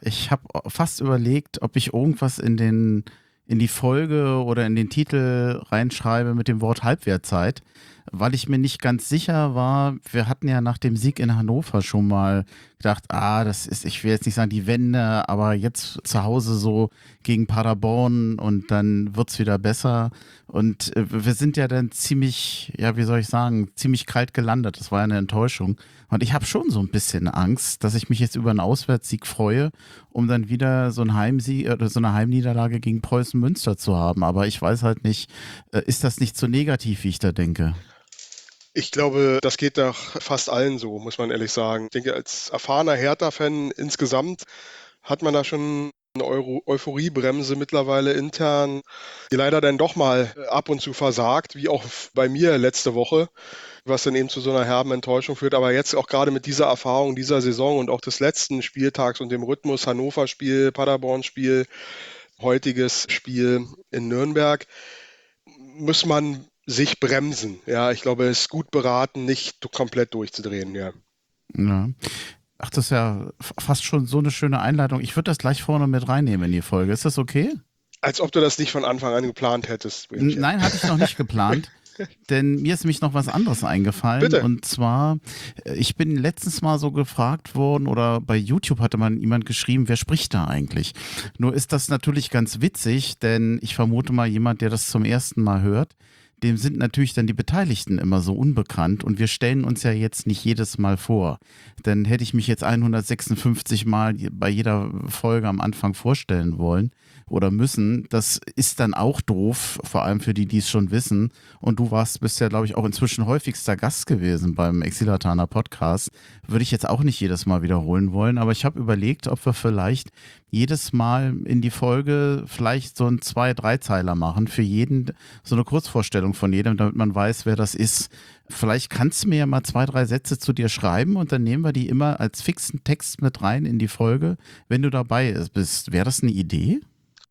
Ich habe fast überlegt, ob ich irgendwas in die Folge oder in den Titel reinschreibe mit dem Wort Halbwertzeit, weil ich mir nicht ganz sicher war. Wir hatten ja nach dem Sieg in Hannover schon mal gedacht, das ist, ich will jetzt nicht sagen die Wende, aber jetzt zu Hause so gegen Paderborn und dann wird's wieder besser. Und wir sind ja dann ziemlich, ja, wie soll ich sagen, ziemlich kalt gelandet. Das war ja eine Enttäuschung. Und ich habe schon so ein bisschen Angst, dass ich mich jetzt über einen Auswärtssieg freue, um dann wieder so ein Heimsieg oder so eine Heimniederlage gegen Preußen Münster zu haben. Aber ich weiß halt nicht, ist das nicht so negativ, wie ich da denke? Ich glaube, das geht doch fast allen so, muss man ehrlich sagen. Ich denke, als erfahrener Hertha-Fan insgesamt hat man da schon eine Euphoriebremse mittlerweile intern, die leider dann doch mal ab und zu versagt, wie auch bei mir letzte Woche, was dann eben zu so einer herben Enttäuschung führt. Aber jetzt auch gerade mit dieser Erfahrung dieser Saison und auch des letzten Spieltags und dem Rhythmus Hannover-Spiel, Paderborn-Spiel, heutiges Spiel in Nürnberg, muss man sich bremsen. Ja, ich glaube, es ist gut beraten, nicht komplett durchzudrehen. Ja. Ja. Ach, das ist ja fast schon so eine schöne Einleitung. Ich würde das gleich vorne mit reinnehmen in die Folge. Ist das okay? Als ob du das nicht von Anfang an geplant hättest, Blümchen. Nein, hatte ich noch nicht geplant. Denn mir ist nämlich noch was anderes eingefallen. Bitte. Und zwar, ich bin letztens mal so gefragt worden, oder bei YouTube hatte man jemand geschrieben, wer spricht da eigentlich? Nur ist das natürlich ganz witzig, denn ich vermute mal, jemand, der das zum ersten Mal hört, dem sind natürlich dann die Beteiligten immer so unbekannt und wir stellen uns ja jetzt nicht jedes Mal vor. Dann hätte ich mich jetzt 156 Mal bei jeder Folge am Anfang vorstellen wollen oder müssen. Das ist dann auch doof, vor allem für die, die es schon wissen. Und du bist ja, glaube ich, auch inzwischen häufigster Gast gewesen beim Exilatana Podcast. Würde ich jetzt auch nicht jedes Mal wiederholen wollen, aber ich habe überlegt, ob wir vielleicht jedes Mal in die Folge vielleicht so einen Zwei-Dreizeiler machen, für jeden so eine Kurzvorstellung von jedem, damit man weiß, wer das ist. Vielleicht kannst du mir ja mal 2, 3 Sätze zu dir schreiben und dann nehmen wir die immer als fixen Text mit rein in die Folge, wenn du dabei bist. Wäre das eine Idee?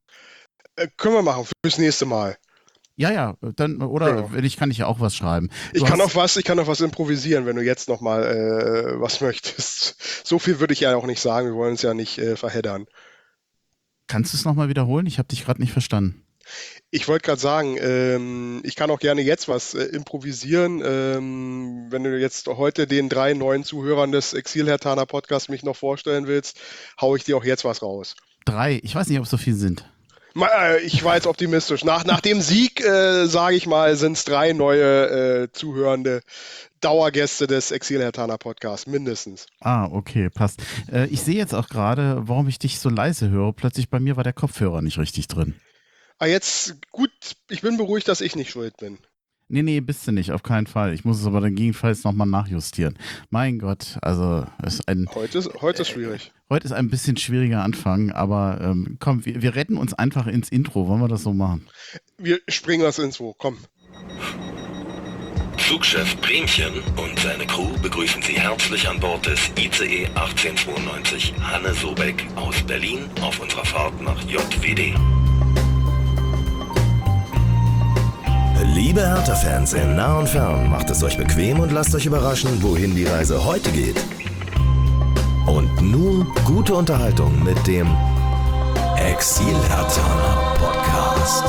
Können wir machen fürs nächste Mal. Ja, ja, dann, oder Genau. wenn ich kann ich ja auch was schreiben. Ich Du kann hast, auch was improvisieren, wenn du jetzt noch mal was möchtest. So viel würde ich ja auch nicht sagen. Wir wollen uns ja nicht verheddern. kannst du es nochmal wiederholen? Ich habe dich gerade nicht verstanden. Ich wollte gerade sagen, ich kann auch gerne jetzt was improvisieren. Wenn du jetzt heute den 3 neuen Zuhörern des Exil-Hertaner Podcasts mich noch vorstellen willst, haue ich dir auch jetzt was raus. 3, ich weiß nicht, ob es so viel sind. Ich war jetzt optimistisch. Nach dem Sieg, sage ich mal, sind es 3 neue zuhörende Dauergäste des Exil-Hertaner Podcasts, mindestens. Ah, okay, passt. Ich sehe jetzt auch gerade, warum ich dich so leise höre. Plötzlich bei mir war der Kopfhörer nicht richtig drin. Jetzt, gut, ich bin beruhigt, dass ich nicht schuld bin. Nee, nee, bist du nicht, auf keinen Fall. Ich muss es aber dann gegebenenfalls nochmal nachjustieren. Mein Gott, also Heute ist schwierig. heute ist ein bisschen schwieriger Anfang, aber komm, wir retten uns einfach ins Intro. Wollen wir das so machen? Wir springen das ins Wo. Komm. Flugchef Bremchen und seine Crew begrüßen Sie herzlich an Bord des ICE 1892 Hanne Sobeck aus Berlin auf unserer Fahrt nach JWD. Liebe Hertha-Fans in nah und fern, macht es euch bequem und lasst euch überraschen, wohin die Reise heute geht. Und nun gute Unterhaltung mit dem Exil-Hertaner Podcast.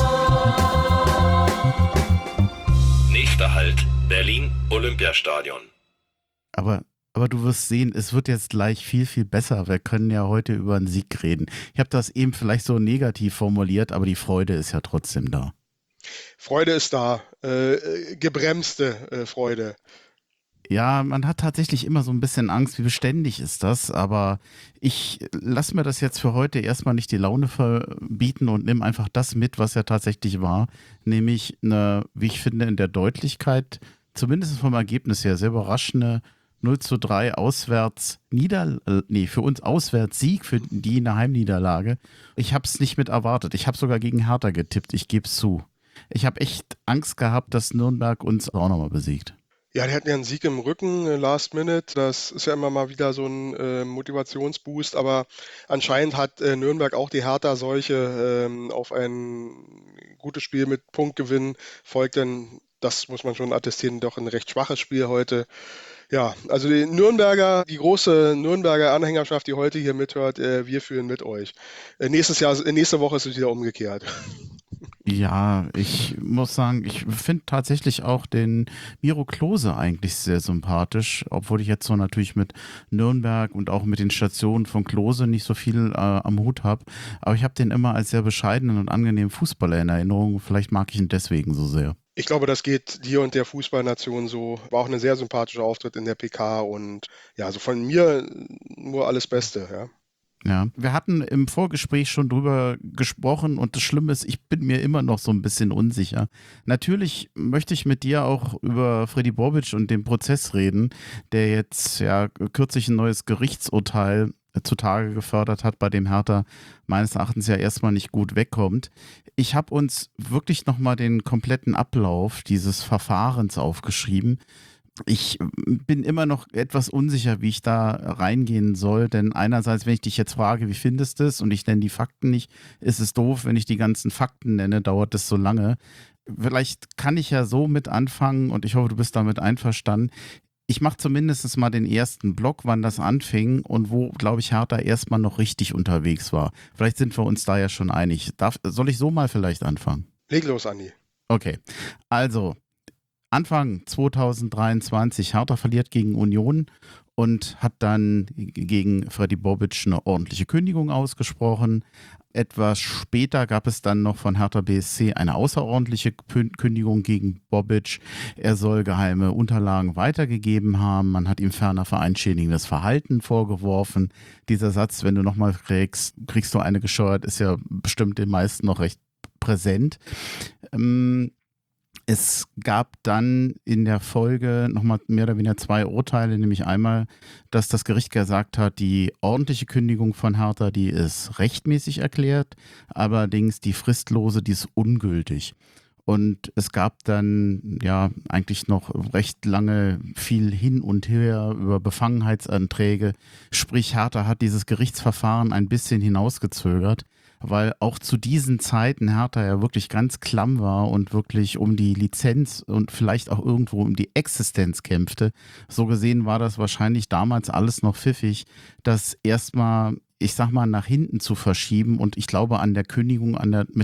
Nächster Halt, Berlin Olympiastadion. Aber du wirst sehen, es wird jetzt gleich viel, viel besser. Wir können ja heute über einen Sieg reden. Ich habe das eben vielleicht so negativ formuliert, aber die Freude ist ja trotzdem da. Freude ist da. Gebremste Freude. Ja, man hat tatsächlich immer so ein bisschen Angst, wie beständig ist das, aber ich lasse mir das jetzt für heute erstmal nicht die Laune verbieten und nehme einfach das mit, was ja tatsächlich war, nämlich eine, wie ich finde, in der Deutlichkeit, zumindest vom Ergebnis her, sehr überraschende 0:3 für uns Auswärtssieg, für die eine Heimniederlage. Ich habe es nicht mit erwartet. Ich habe sogar gegen Hertha getippt, ich gebe es zu. Ich habe echt Angst gehabt, dass Nürnberg uns auch nochmal besiegt. Ja, die hatten ja einen Sieg im Rücken, Last Minute. Das ist ja immer mal wieder so ein Motivationsboost. Aber anscheinend hat Nürnberg auch die Hertha-Seuche auf ein gutes Spiel mit Punktgewinn folgt. Denn das muss man schon attestieren, doch ein recht schwaches Spiel heute. Ja, also die große Nürnberger Anhängerschaft, die heute hier mithört, wir führen mit euch. Nächste Woche ist es wieder umgekehrt. Ja, ich muss sagen, ich finde tatsächlich auch den Miro Klose eigentlich sehr sympathisch, obwohl ich jetzt so natürlich mit Nürnberg und auch mit den Stationen von Klose nicht so viel am Hut habe. Aber ich habe den immer als sehr bescheidenen und angenehmen Fußballer in Erinnerung. Vielleicht mag ich ihn deswegen so sehr. Ich glaube, das geht dir und der Fußballnation so. War auch ein sehr sympathischer Auftritt in der PK und ja, also von mir nur alles Beste, ja. Ja, wir hatten im Vorgespräch schon drüber gesprochen und das Schlimme ist, ich bin mir immer noch so ein bisschen unsicher. Natürlich möchte ich mit dir auch über Freddy Bobic und den Prozess reden, der jetzt ja kürzlich ein neues Gerichtsurteil zutage gefördert hat, bei dem Hertha meines Erachtens ja erstmal nicht gut wegkommt. Ich habe uns wirklich nochmal den kompletten Ablauf dieses Verfahrens aufgeschrieben. Ich bin immer noch etwas unsicher, wie ich da reingehen soll, denn einerseits, wenn ich dich jetzt frage, wie findest du es und ich nenne die Fakten nicht, ist es doof, wenn ich die ganzen Fakten nenne, dauert es so lange. Vielleicht kann ich ja so mit anfangen und ich hoffe, du bist damit einverstanden. Ich mache zumindest mal den ersten Block, wann das anfing und wo, glaube ich, Hertha erstmal noch richtig unterwegs war. Vielleicht sind wir uns da ja schon einig. Soll ich so mal vielleicht anfangen? Leg los, Andi. Okay, also Anfang 2023, Hertha verliert gegen Union und hat dann gegen Freddy Bobic eine ordentliche Kündigung ausgesprochen. Etwas später gab es dann noch von Hertha BSC eine außerordentliche Kündigung gegen Bobic. Er soll geheime Unterlagen weitergegeben haben. Man hat ihm ferner vereinschädigendes Verhalten vorgeworfen. Dieser Satz, wenn du nochmal kriegst du eine gescheuert, ist ja bestimmt den meisten noch recht präsent. Es gab dann in der Folge nochmal mehr oder weniger zwei Urteile, nämlich einmal, dass das Gericht gesagt hat, die ordentliche Kündigung von Hertha, die ist rechtmäßig erklärt, allerdings die fristlose, die ist ungültig. Und es gab dann ja eigentlich noch recht lange viel hin und her über Befangenheitsanträge. Sprich, Hertha hat dieses Gerichtsverfahren ein bisschen hinausgezögert, weil auch zu diesen Zeiten Hertha ja wirklich ganz klamm war und wirklich um die Lizenz und vielleicht auch irgendwo um die Existenz kämpfte. So gesehen war das wahrscheinlich damals alles noch pfiffig, das erstmal, ich sag mal, nach hinten zu verschieben. Und ich glaube an der Kündigung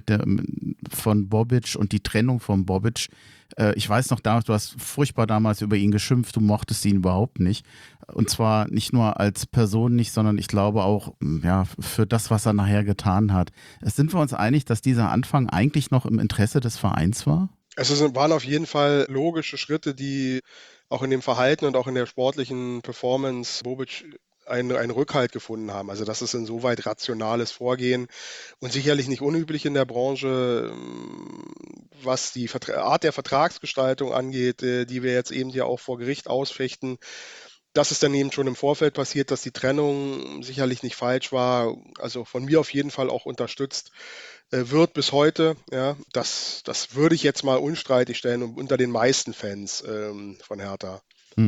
von Bobic und die Trennung von Bobic. Ich weiß noch damals, du hast furchtbar damals über ihn geschimpft, du mochtest ihn überhaupt nicht. Und zwar nicht nur als Person nicht, sondern ich glaube auch ja, für das, was er nachher getan hat. Sind wir uns einig, dass dieser Anfang eigentlich noch im Interesse des Vereins war? Waren auf jeden Fall logische Schritte, die auch in dem Verhalten und auch in der sportlichen Performance Bobic einen Rückhalt gefunden haben. Also das ist insoweit rationales Vorgehen und sicherlich nicht unüblich in der Branche, was die Art der Vertragsgestaltung angeht, die wir jetzt eben ja auch vor Gericht ausfechten. Das ist dann eben schon im Vorfeld passiert, dass die Trennung sicherlich nicht falsch war. Also von mir auf jeden Fall auch unterstützt wird bis heute. Ja, das würde ich jetzt mal unstreitig stellen und unter den meisten Fans von Hertha.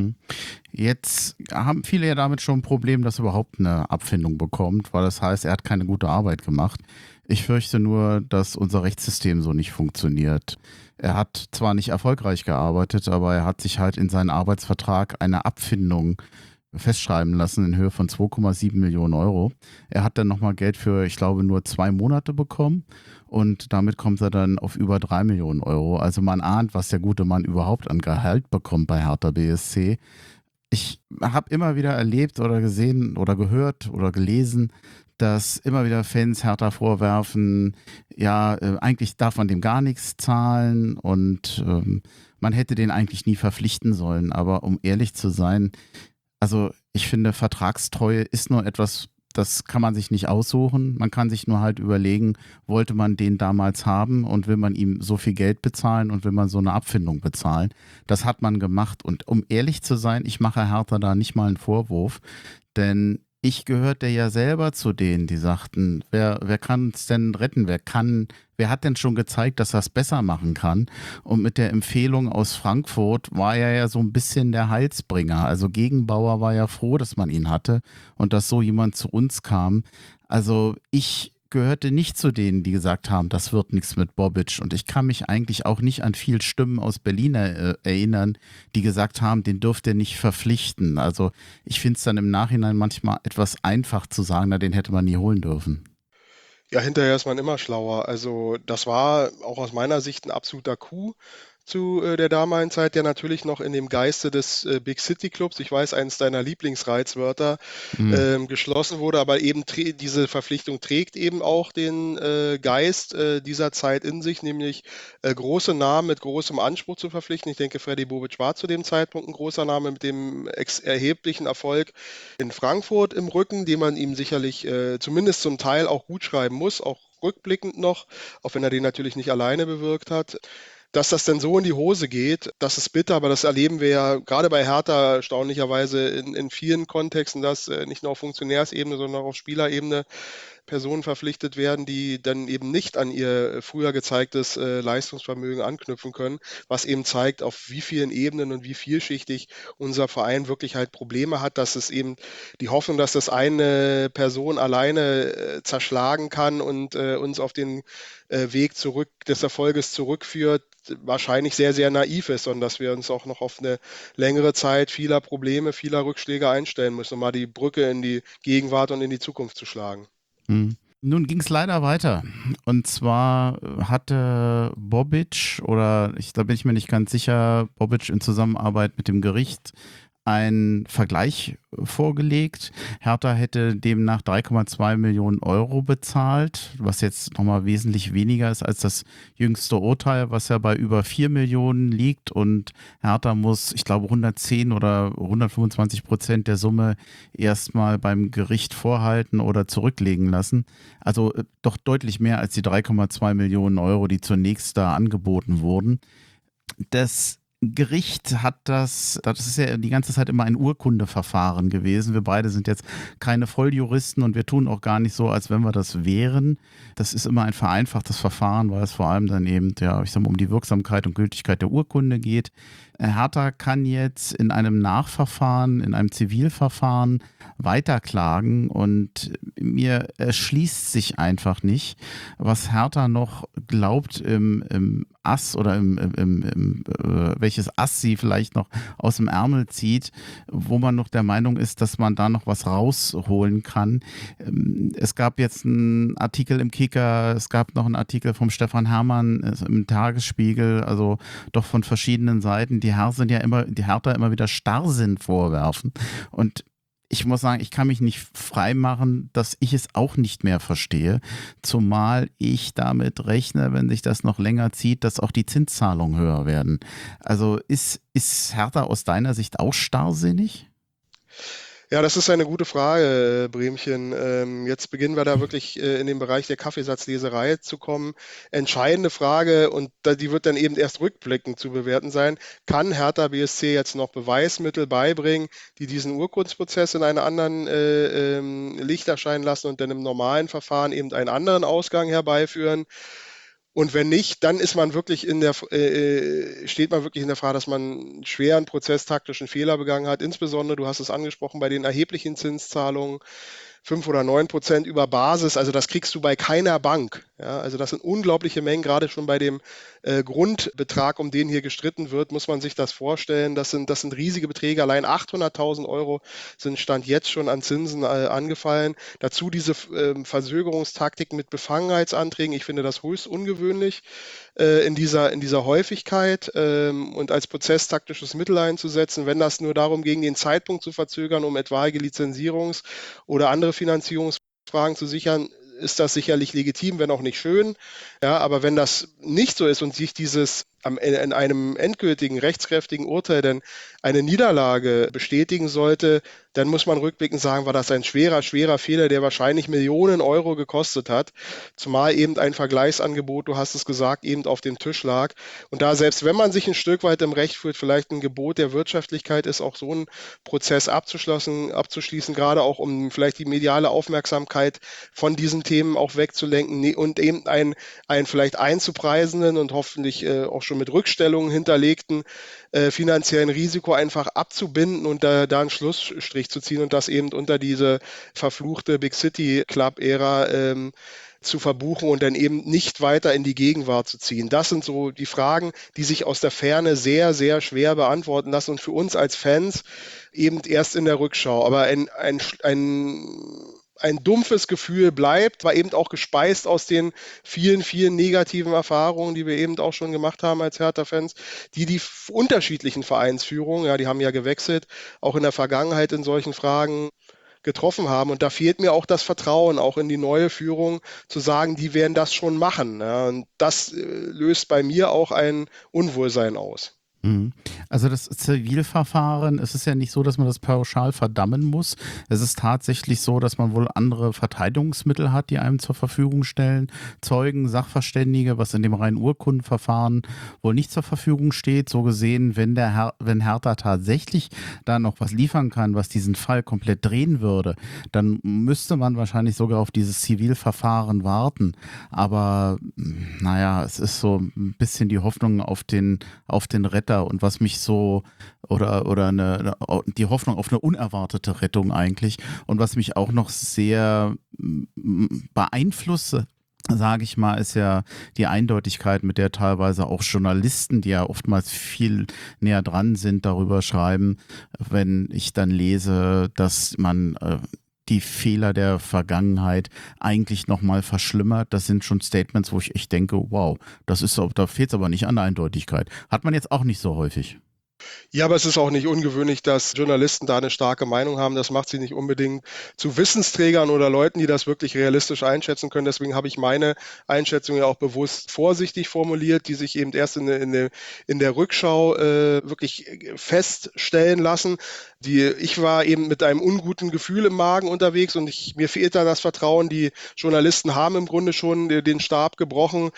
Jetzt haben viele ja damit schon ein Problem, dass er überhaupt eine Abfindung bekommt, weil das heißt, er hat keine gute Arbeit gemacht. Ich fürchte nur, dass unser Rechtssystem so nicht funktioniert. Er hat zwar nicht erfolgreich gearbeitet, aber er hat sich halt in seinen Arbeitsvertrag eine Abfindung festschreiben lassen in Höhe von 2,7 Millionen Euro. Er hat dann nochmal Geld für, ich glaube, nur 2 Monate bekommen und damit kommt er dann auf über 3 Millionen Euro. Also man ahnt, was der gute Mann überhaupt an Gehalt bekommt bei Hertha BSC. Ich habe immer wieder erlebt oder gesehen oder gehört oder gelesen, dass immer wieder Fans Hertha vorwerfen, ja, eigentlich darf man dem gar nichts zahlen und man hätte den eigentlich nie verpflichten sollen. Aber um ehrlich zu sein, also ich finde, Vertragstreue ist nur etwas, das kann man sich nicht aussuchen. Man kann sich nur halt überlegen, wollte man den damals haben und will man ihm so viel Geld bezahlen und will man so eine Abfindung bezahlen. Das hat man gemacht. Und um ehrlich zu sein, ich mache Hertha da nicht mal einen Vorwurf, denn ich gehörte ja selber zu denen, die sagten, wer kann es denn retten? Wer hat denn schon gezeigt, dass er es besser machen kann? Und mit der Empfehlung aus Frankfurt war er ja so ein bisschen der Heilsbringer. Also Gegenbauer war ja froh, dass man ihn hatte und dass so jemand zu uns kam. Also ich gehörte nicht zu denen, die gesagt haben, das wird nichts mit Bobic. Und ich kann mich eigentlich auch nicht an viel Stimmen aus Berlin erinnern, die gesagt haben, den dürft ihr nicht verpflichten. Also ich finde es dann im Nachhinein manchmal etwas einfach zu sagen, na, den hätte man nie holen dürfen. Ja, hinterher ist man immer schlauer. Also das war auch aus meiner Sicht ein absoluter Coup zu der damaligen Zeit, der natürlich noch in dem Geiste des Big City Clubs, ich weiß, eines deiner Lieblingsreizwörter, geschlossen wurde, aber eben diese Verpflichtung trägt eben auch den Geist dieser Zeit in sich, nämlich große Namen mit großem Anspruch zu verpflichten. Ich denke, Freddy Bobic war zu dem Zeitpunkt ein großer Name mit dem erheblichen Erfolg in Frankfurt im Rücken, den man ihm sicherlich zumindest zum Teil auch gut schreiben muss, auch rückblickend noch, auch wenn er den natürlich nicht alleine bewirkt hat. Dass das denn so in die Hose geht, das ist bitter, aber das erleben wir ja gerade bei Hertha erstaunlicherweise in vielen Kontexten, dass nicht nur auf Funktionärsebene, sondern auch auf Spielerebene Personen verpflichtet werden, die dann eben nicht an ihr früher gezeigtes Leistungsvermögen anknüpfen können, was eben zeigt, auf wie vielen Ebenen und wie vielschichtig unser Verein wirklich halt Probleme hat, dass es eben die Hoffnung, dass das eine Person alleine zerschlagen kann und uns auf den Weg des Erfolges zurückführt, wahrscheinlich sehr, sehr naiv ist, sondern dass wir uns auch noch auf eine längere Zeit vieler Probleme, vieler Rückschläge einstellen müssen, um mal die Brücke in die Gegenwart und in die Zukunft zu schlagen. Nun ging es leider weiter. Und zwar hatte Bobic, oder da bin ich mir nicht ganz sicher, Bobic in Zusammenarbeit mit dem Gericht einen Vergleich vorgelegt. Hertha hätte demnach 3,2 Millionen Euro bezahlt, was jetzt nochmal wesentlich weniger ist als das jüngste Urteil, was ja bei über 4 Millionen liegt. Und Hertha muss, ich glaube, 110 oder 125% der Summe erstmal beim Gericht vorhalten oder zurücklegen lassen. Also doch deutlich mehr als die 3,2 Millionen Euro, die zunächst da angeboten wurden. Das Gericht hat das ist ja die ganze Zeit immer ein Urkundeverfahren gewesen. Wir beide sind jetzt keine Volljuristen und wir tun auch gar nicht so, als wenn wir das wären. Das ist immer ein vereinfachtes Verfahren, weil es vor allem dann eben, ja, ich sag mal, um die Wirksamkeit und Gültigkeit der Urkunde geht. Hertha kann jetzt in einem Nachverfahren, in einem Zivilverfahren weiterklagen und mir erschließt sich einfach nicht, was Hertha noch glaubt im Ass oder welches Ass sie vielleicht noch aus dem Ärmel zieht, wo man noch der Meinung ist, dass man da noch was rausholen kann. Es gab jetzt einen Artikel im Kicker, es gab noch einen Artikel vom Stefan Herrmann im Tagesspiegel, also doch von verschiedenen Seiten, die Hertha immer wieder Starrsinn vorwerfen. Und ich muss sagen, ich kann mich nicht freimachen, dass ich es auch nicht mehr verstehe, zumal ich damit rechne, wenn sich das noch länger zieht, dass auch die Zinszahlungen höher werden. Also ist Hertha aus deiner Sicht auch starrsinnig? Ja, das ist eine gute Frage, Bremchen. Jetzt beginnen wir da wirklich in den Bereich der Kaffeesatzleserei zu kommen. Entscheidende Frage, und die wird dann eben erst rückblickend zu bewerten sein, kann Hertha BSC jetzt noch Beweismittel beibringen, die diesen Urkundsprozess in einem anderen Licht erscheinen lassen und dann im normalen Verfahren eben einen anderen Ausgang herbeiführen? Und wenn nicht, dann ist man wirklich steht man wirklich in der Frage, dass man einen schweren prozesstaktischen Fehler begangen hat. Insbesondere, du hast es angesprochen, bei den erheblichen Zinszahlungen, 5 oder 9% über Basis, also das kriegst du bei keiner Bank. Ja, also das sind unglaubliche Mengen, gerade schon bei dem Grundbetrag, um den hier gestritten wird, muss man sich das vorstellen. Das sind riesige Beträge, allein 800.000 Euro sind Stand jetzt schon an Zinsen angefallen. Dazu diese Verzögerungstaktik mit Befangenheitsanträgen, ich finde das höchst ungewöhnlich in dieser Häufigkeit und als prozesstaktisches Mittel einzusetzen, wenn das nur darum ging, den Zeitpunkt zu verzögern, um etwaige Lizenzierungs- oder andere Finanzierungsfragen zu sichern, ist das sicherlich legitim, wenn auch nicht schön. Ja, aber wenn das nicht so ist und sich dieses in einem endgültigen, rechtskräftigen Urteil dann eine Niederlage bestätigen sollte, dann muss man rückblickend sagen, war das ein schwerer Fehler, der wahrscheinlich Millionen Euro gekostet hat, zumal eben ein Vergleichsangebot, du hast es gesagt, eben auf dem Tisch lag. Und da selbst wenn man sich ein Stück weit im Recht fühlt, vielleicht ein Gebot der Wirtschaftlichkeit ist, auch so einen Prozess abzuschließen, gerade auch um vielleicht die mediale Aufmerksamkeit von diesen Themen auch wegzulenken und eben einen vielleicht einzupreisenden und hoffentlich auch schon mit Rückstellungen hinterlegten finanziellen Risiko einfach abzubinden und da einen Schlussstrich Strich zu ziehen und das eben unter diese verfluchte Big City Club-Ära zu verbuchen und dann eben nicht weiter in die Gegenwart zu ziehen. Das sind so die Fragen, die sich aus der Ferne sehr, sehr schwer beantworten lassen und für uns als Fans eben erst in der Rückschau. Aber ein dumpfes Gefühl bleibt, war eben auch gespeist aus den vielen, vielen negativen Erfahrungen, die wir eben auch schon gemacht haben als Hertha-Fans, die unterschiedlichen Vereinsführungen, ja, die haben ja gewechselt, auch in der Vergangenheit in solchen Fragen getroffen haben. Und da fehlt mir auch das Vertrauen, auch in die neue Führung, zu sagen, die werden das schon machen. Ja. Und das löst bei mir auch ein Unwohlsein aus. Also das Zivilverfahren, es ist ja nicht so, dass man das pauschal verdammen muss. Es ist tatsächlich so, dass man wohl andere Verteidigungsmittel hat, die einem zur Verfügung stellen. Zeugen, Sachverständige, was in dem reinen Urkundenverfahren wohl nicht zur Verfügung steht. So gesehen, wenn Hertha tatsächlich da noch was liefern kann, was diesen Fall komplett drehen würde, dann müsste man wahrscheinlich sogar auf dieses Zivilverfahren warten. Aber naja, es ist so ein bisschen die Hoffnung auf den Retter und was mich so oder die Hoffnung auf eine unerwartete Rettung eigentlich und was mich auch noch sehr beeinflusst, sage ich mal, ist ja die Eindeutigkeit, mit der teilweise auch Journalisten, die ja oftmals viel näher dran sind, darüber schreiben, wenn ich dann lese, dass man die Fehler der Vergangenheit eigentlich nochmal verschlimmert. Das sind schon Statements, wo ich echt denke, wow, da fehlt es aber nicht an der Eindeutigkeit. Hat man jetzt auch nicht so häufig. Ja, aber es ist auch nicht ungewöhnlich, dass Journalisten da eine starke Meinung haben. Das macht sie nicht unbedingt zu Wissensträgern oder Leuten, die das wirklich realistisch einschätzen können. Deswegen habe ich meine Einschätzung ja auch bewusst vorsichtig formuliert, die sich eben erst in der Rückschau wirklich feststellen lassen. Ich war eben mit einem unguten Gefühl im Magen unterwegs und mir fehlt da das Vertrauen. Die Journalisten haben im Grunde schon den Stab gebrochen.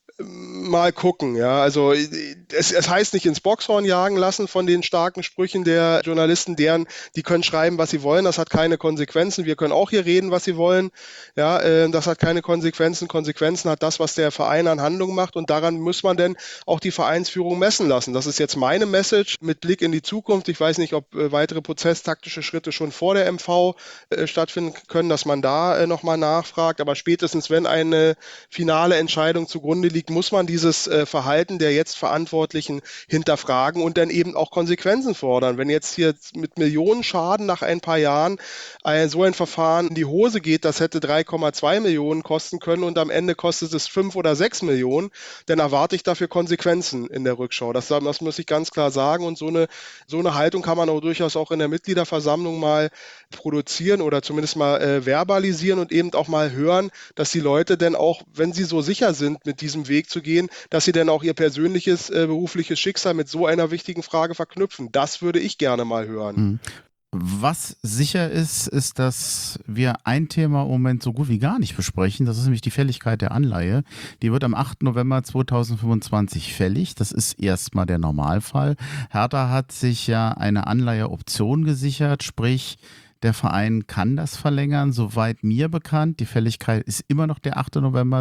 Mal gucken, ja. Also es heißt nicht ins Boxhorn jagen lassen von den starken Sprüchen der Journalisten, die können schreiben, was sie wollen, das hat keine Konsequenzen. Wir können auch hier reden, was sie wollen. Ja, das hat keine Konsequenzen. Konsequenzen hat das, was der Verein an Handlungen macht und daran muss man denn auch die Vereinsführung messen lassen. Das ist jetzt meine Message mit Blick in die Zukunft. Ich weiß nicht, ob weitere prozesstaktische Schritte schon vor der MV stattfinden können, dass man da nochmal nachfragt, aber spätestens, wenn eine finale Entscheidung zugrunde liegt, muss man dieses Verhalten der jetzt Verantwortlichen hinterfragen und dann eben auch Konsequenzen fordern. Wenn jetzt hier mit Millionen Schaden nach ein paar Jahren so ein Verfahren in die Hose geht, das hätte 3,2 Millionen kosten können und am Ende kostet es 5 oder 6 Millionen, dann erwarte ich dafür Konsequenzen in der Rückschau. Das muss ich ganz klar sagen und so eine Haltung kann man auch durchaus auch in der Mitgliederversammlung mal produzieren oder zumindest mal verbalisieren und eben auch mal hören, dass die Leute dann auch, wenn sie so sicher sind, mit diesem Weg zu gehen, dass sie dann auch ihr persönliches berufliches Schicksal mit so einer wichtigen Frage verknüpfen. Das würde ich gerne mal hören. Was sicher ist, ist, dass wir ein Thema im Moment so gut wie gar nicht besprechen. Das ist nämlich die Fälligkeit der Anleihe. Die wird am 8. November 2025 fällig. Das ist erstmal der Normalfall. Hertha hat sich ja eine Anleiheoption gesichert, sprich, der Verein kann das verlängern, soweit mir bekannt. Die Fälligkeit ist immer noch der 8. November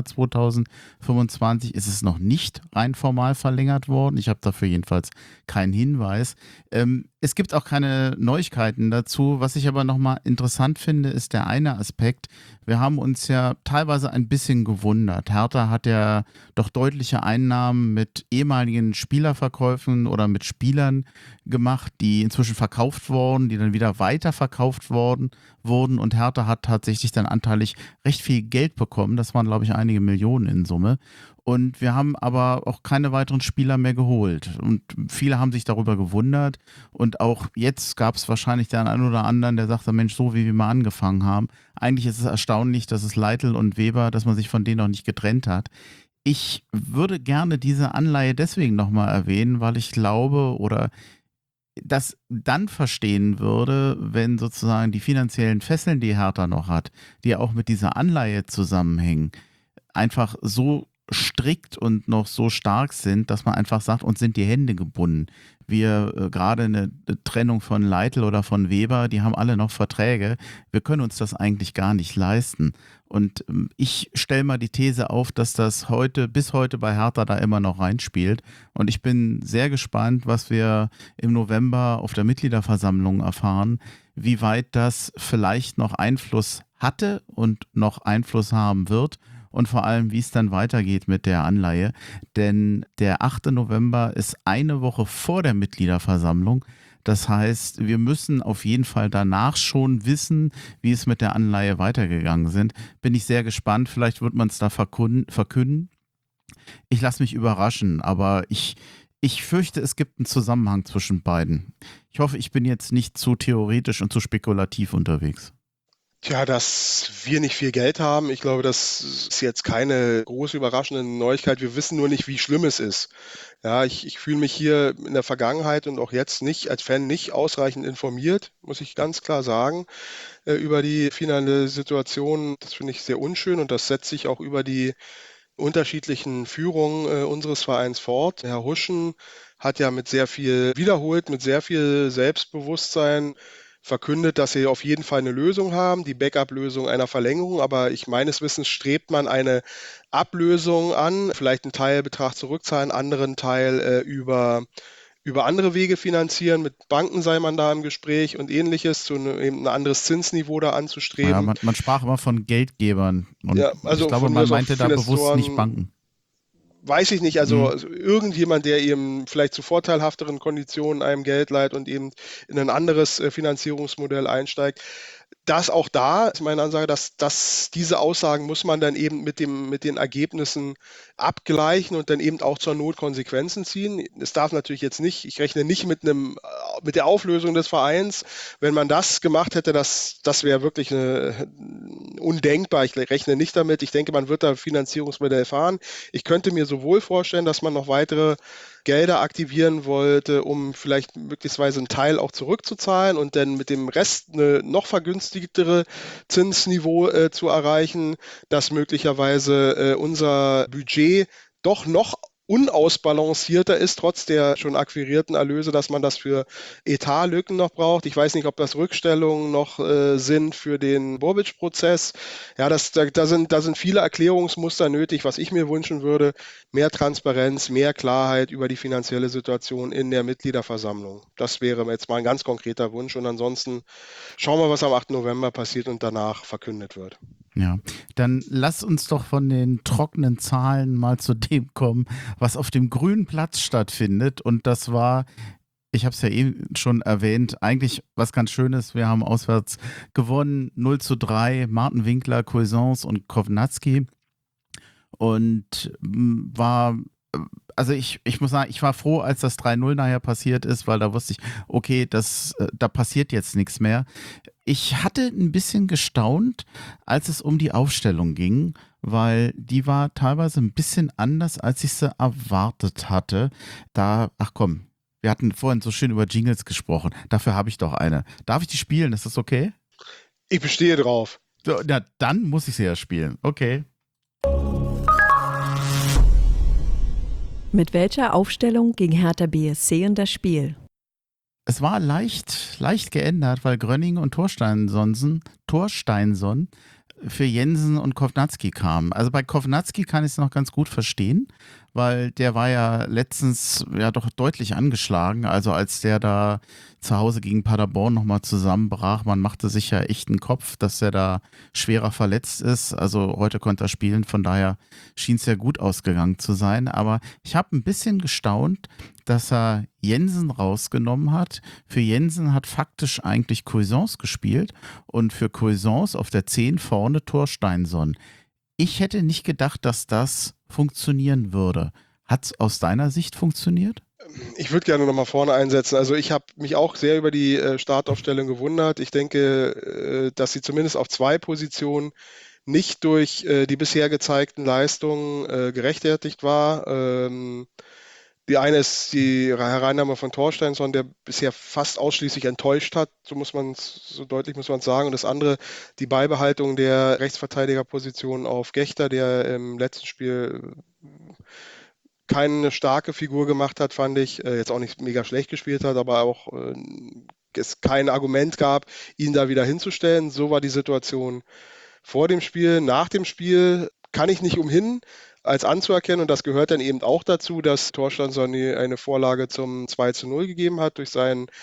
2025. Ist es noch nicht rein formal verlängert worden. Ich habe dafür jedenfalls keinen Hinweis. Es gibt auch keine Neuigkeiten dazu. Was ich aber nochmal interessant finde, ist der eine Aspekt. Wir haben uns ja teilweise ein bisschen gewundert. Hertha hat ja doch deutliche Einnahmen mit ehemaligen Spielerverkäufen oder mit Spielern gemacht, die inzwischen verkauft wurden, die dann wieder weiterverkauft wurden und Hertha hat tatsächlich dann anteilig recht viel Geld bekommen. Das waren, glaube ich, einige Millionen in Summe. Und wir haben aber auch keine weiteren Spieler mehr geholt. Und viele haben sich darüber gewundert. Und auch jetzt gab es wahrscheinlich den einen oder anderen, der sagte, Mensch, so wie wir mal angefangen haben. Eigentlich ist es erstaunlich, dass es Leitl und Weber, dass man sich von denen noch nicht getrennt hat. Ich würde gerne diese Anleihe deswegen nochmal erwähnen, weil ich glaube oder das dann verstehen würde, wenn sozusagen die finanziellen Fesseln, die Hertha noch hat, die ja auch mit dieser Anleihe zusammenhängen, einfach so strikt und noch so stark sind, dass man einfach sagt, uns sind die Hände gebunden. Wir gerade eine Trennung von Leitl oder von Weber, die haben alle noch Verträge. Wir können uns das eigentlich gar nicht leisten. Und ich stelle mal die These auf, dass das bis heute bei Hertha da immer noch reinspielt. Und ich bin sehr gespannt, was wir im November auf der Mitgliederversammlung erfahren, wie weit das vielleicht noch Einfluss hatte und noch Einfluss haben wird und vor allem, wie es dann weitergeht mit der Anleihe. Denn der 8. November ist eine Woche vor der Mitgliederversammlung. Das heißt, wir müssen auf jeden Fall danach schon wissen, wie es mit der Anleihe weitergegangen sind. Bin ich sehr gespannt. Vielleicht wird man es da verkünden. Ich lasse mich überraschen, aber ich fürchte, es gibt einen Zusammenhang zwischen beiden. Ich hoffe, ich bin jetzt nicht zu theoretisch und zu spekulativ unterwegs. Tja, dass wir nicht viel Geld haben, ich glaube, das ist jetzt keine große überraschende Neuigkeit. Wir wissen nur nicht, wie schlimm es ist. Ja, ich fühle mich hier in der Vergangenheit und auch jetzt nicht als Fan nicht ausreichend informiert, muss ich ganz klar sagen, über die finale Situation. Das finde ich sehr unschön und das setzt sich auch über die unterschiedlichen Führungen unseres Vereins fort. Herr Huschen hat ja wiederholt mit sehr viel Selbstbewusstsein verkündet, dass sie auf jeden Fall eine Lösung haben, die Backup-Lösung einer Verlängerung. Aber meines Wissens strebt man eine Ablösung an, vielleicht einen Teilbetrag zurückzahlen, anderen Teil über andere Wege finanzieren. Mit Banken sei man da im Gespräch und ähnliches, eben ein anderes Zinsniveau da Ja, anzustreben. man sprach immer von Geldgebern und Ja, also ich glaube, von mir man aus auch meinte da bewusst Investoren. nicht Banken. Weiß ich nicht, also irgendjemand, der eben vielleicht zu vorteilhafteren Konditionen einem Geld leiht und eben in ein anderes Finanzierungsmodell einsteigt. Das auch da ist meine Ansage, dass diese Aussagen muss man dann eben mit den Ergebnissen abgleichen und dann eben auch zur Not Konsequenzen ziehen. Es darf natürlich jetzt nicht, ich rechne nicht mit der Auflösung des Vereins. Wenn man das gemacht hätte, das wäre wirklich undenkbar. Ich rechne nicht damit. Ich denke, man wird da Finanzierungsmodell fahren. Ich könnte mir sowohl vorstellen, dass man noch weitere Gelder aktivieren wollte, um vielleicht möglicherweise einen Teil auch zurückzuzahlen und dann mit dem Rest eine noch vergünstigtere Zinsniveau zu erreichen, dass möglicherweise unser Budget doch noch unausbalancierter ist, trotz der schon akquirierten Erlöse, dass man das für Etatlücken noch braucht. Ich weiß nicht, ob das Rückstellungen noch sind für den Bobic-Prozess. Ja, da sind viele Erklärungsmuster nötig. Was ich mir wünschen würde, mehr Transparenz, mehr Klarheit über die finanzielle Situation in der Mitgliederversammlung. Das wäre jetzt mal ein ganz konkreter Wunsch. Und ansonsten schauen wir, was am 8. November passiert und danach verkündet wird. Ja, dann lass uns doch von den trockenen Zahlen mal zu dem kommen, was auf dem grünen Platz stattfindet. Und das war, ich habe es ja eben schon erwähnt, eigentlich was ganz Schönes. Wir haben auswärts gewonnen, 0:3, Martin Winkler, Cuisance und Kovnatski. Und also ich muss sagen, ich war froh, als das 3:0 nachher passiert ist, weil da wusste ich, okay, da passiert jetzt nichts mehr. Ich hatte ein bisschen gestaunt, als es um die Aufstellung ging, weil die war teilweise ein bisschen anders, als ich sie erwartet hatte. Ach komm, wir hatten vorhin so schön über Jingles gesprochen. Dafür habe ich doch eine. Darf ich die spielen? Ist das okay? Ich bestehe drauf. So, na, dann muss ich sie ja spielen. Okay. Mit welcher Aufstellung ging Hertha BSC in das Spiel? Es war leicht geändert, weil Grönning und Torsteinsson für Jensen und Kovnatski kamen. Also bei Kovnatski kann ich es noch ganz gut verstehen, weil der war ja letztens ja doch deutlich angeschlagen. Also als der da zu Hause gegen Paderborn nochmal zusammenbrach, man machte sich ja echt einen Kopf, dass er da schwerer verletzt ist. Also heute konnte er spielen, von daher schien es ja gut ausgegangen zu sein. Aber ich habe ein bisschen gestaunt, dass er Jensen rausgenommen hat. Für Jensen hat faktisch eigentlich Cuisance gespielt und für Cuisance auf der 10 vorne Torsteinsson. Ich hätte nicht gedacht, dass das funktionieren würde. Hat es aus deiner Sicht funktioniert? Ich würde gerne nochmal vorne einsetzen. Also ich habe mich auch sehr über die Startaufstellung gewundert. Ich denke, dass sie zumindest auf 2 Positionen nicht durch die bisher gezeigten Leistungen gerechtfertigt war. Die eine ist die Hereinnahme von Torsteinsson, der bisher fast ausschließlich enttäuscht hat, so deutlich muss man es sagen. Und das andere, die Beibehaltung der Rechtsverteidigerposition auf Gechter, der im letzten Spiel keine starke Figur gemacht hat, fand ich. Jetzt auch nicht mega schlecht gespielt hat, aber auch es kein Argument gab, ihn da wieder hinzustellen. So war die Situation vor dem Spiel. Nach dem Spiel kann ich nicht umhin, als anzuerkennen, und das gehört dann eben auch dazu, dass Torsteinsson eine Vorlage zum 2:0 gegeben hat durch seinen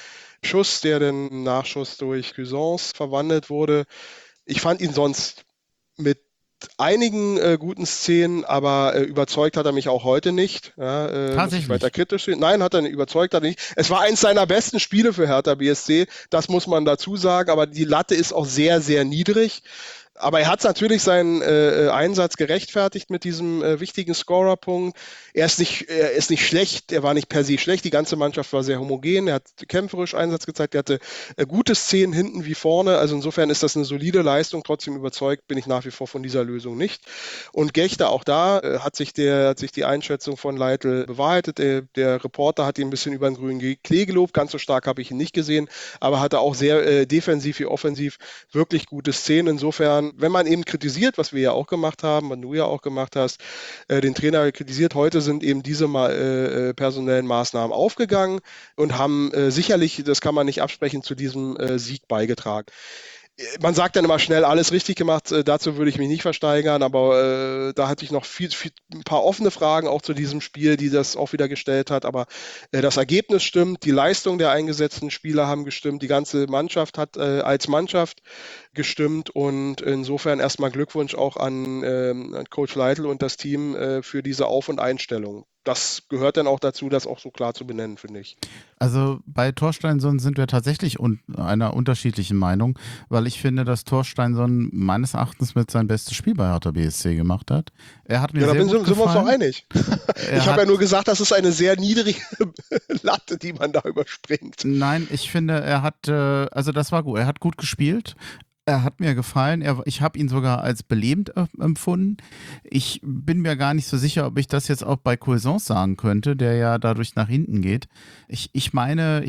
Schuss, der dann im Nachschuss durch Cuisance verwandelt wurde. Ich fand ihn sonst mit einigen guten Szenen, aber überzeugt hat er mich auch heute nicht. Ja, muss ich Tatsächlich. weiter kritisch sehen? Nein, hat er nicht, überzeugt hat er nicht. Es war eins seiner besten Spiele für Hertha BSC, das muss man dazu sagen, aber die Latte ist auch sehr, sehr niedrig. Aber er hat natürlich seinen Einsatz gerechtfertigt mit diesem wichtigen Scorerpunkt. Er ist nicht schlecht, er war nicht per se schlecht. Die ganze Mannschaft war sehr homogen. Er hat kämpferisch Einsatz gezeigt. Er hatte gute Szenen hinten wie vorne. Also insofern ist das eine solide Leistung. Trotzdem überzeugt bin ich nach wie vor von dieser Lösung nicht. Und Gechter, auch da hat sich die Einschätzung von Leitl bewahrheitet. Der Reporter hat ihn ein bisschen über den grünen Klee gelobt. Ganz so stark habe ich ihn nicht gesehen, aber hatte auch sehr defensiv wie offensiv wirklich gute Szenen. Insofern, wenn man eben kritisiert, was wir ja auch gemacht haben, was du ja auch gemacht hast, den Trainer kritisiert, heute sind eben diese personellen Maßnahmen aufgegangen und haben sicherlich, das kann man nicht absprechen, zu diesem Sieg beigetragen. Man sagt dann immer schnell, alles richtig gemacht, dazu würde ich mich nicht versteigern, aber da hatte ich noch ein paar offene Fragen auch zu diesem Spiel, die das auch wieder gestellt hat, aber das Ergebnis stimmt, die Leistung der eingesetzten Spieler haben gestimmt, die ganze Mannschaft hat als Mannschaft gestimmt und insofern erstmal Glückwunsch auch an Coach Leitl und das Team für diese Auf- und Einstellung. Das gehört dann auch dazu, das auch so klar zu benennen, finde ich. Also bei Thorsteinsson sind wir tatsächlich einer unterschiedlichen Meinung, weil ich finde, dass Thorsteinsson meines Erachtens mit sein bestes Spiel bei Hertha BSC gemacht hat. Er hat mir sehr gut gefallen. Sind wir uns doch einig. Ich habe ja nur gesagt, das ist eine sehr niedrige Latte, die man da überspringt. Nein, ich finde, also das war gut. Er hat gut gespielt. Er hat mir gefallen. Ich habe ihn sogar als belebend empfunden. Ich bin mir gar nicht so sicher, ob ich das jetzt auch bei Cuisance sagen könnte, der ja dadurch nach hinten geht. Ich meine,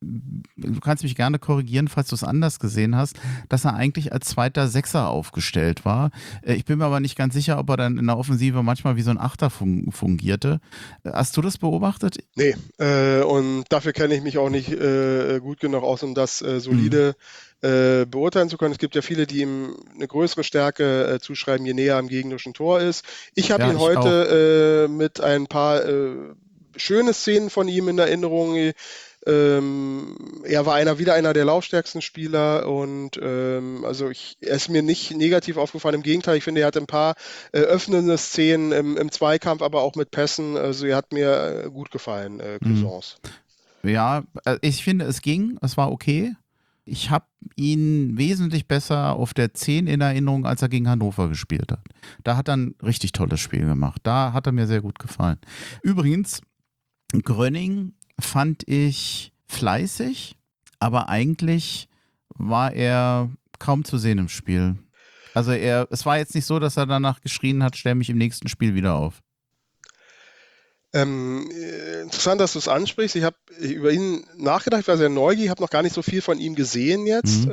du kannst mich gerne korrigieren, falls du es anders gesehen hast, dass er eigentlich als zweiter Sechser aufgestellt war. Ich bin mir aber nicht ganz sicher, ob er dann in der Offensive manchmal wie so ein Achter fungierte. Hast du das beobachtet? Nee, und dafür kenne ich mich auch nicht gut genug aus, um das solide beurteilen zu können. Es gibt ja viele, die ihm eine größere Stärke zuschreiben, je näher am gegnerischen Tor ist. Ich habe ihn heute mit ein paar schöne Szenen von ihm in Erinnerung. Er war wieder einer der laufstärksten Spieler und er ist mir nicht negativ aufgefallen. Im Gegenteil, ich finde, er hat ein paar öffnende Szenen im Zweikampf, aber auch mit Pässen. Also er hat mir gut gefallen, Cuisance. Ja, ich finde, es war okay. Ich habe ihn wesentlich besser auf der 10 in Erinnerung, als er gegen Hannover gespielt hat. Da hat er ein richtig tolles Spiel gemacht. Da hat er mir sehr gut gefallen. Übrigens, Grönning fand ich fleißig, aber eigentlich war er kaum zu sehen im Spiel. Also es war jetzt nicht so, dass er danach geschrien hat, stell mich im nächsten Spiel wieder auf. Interessant, dass du es ansprichst. Ich habe über ihn nachgedacht, ich war sehr neugierig, habe noch gar nicht so viel von ihm gesehen jetzt.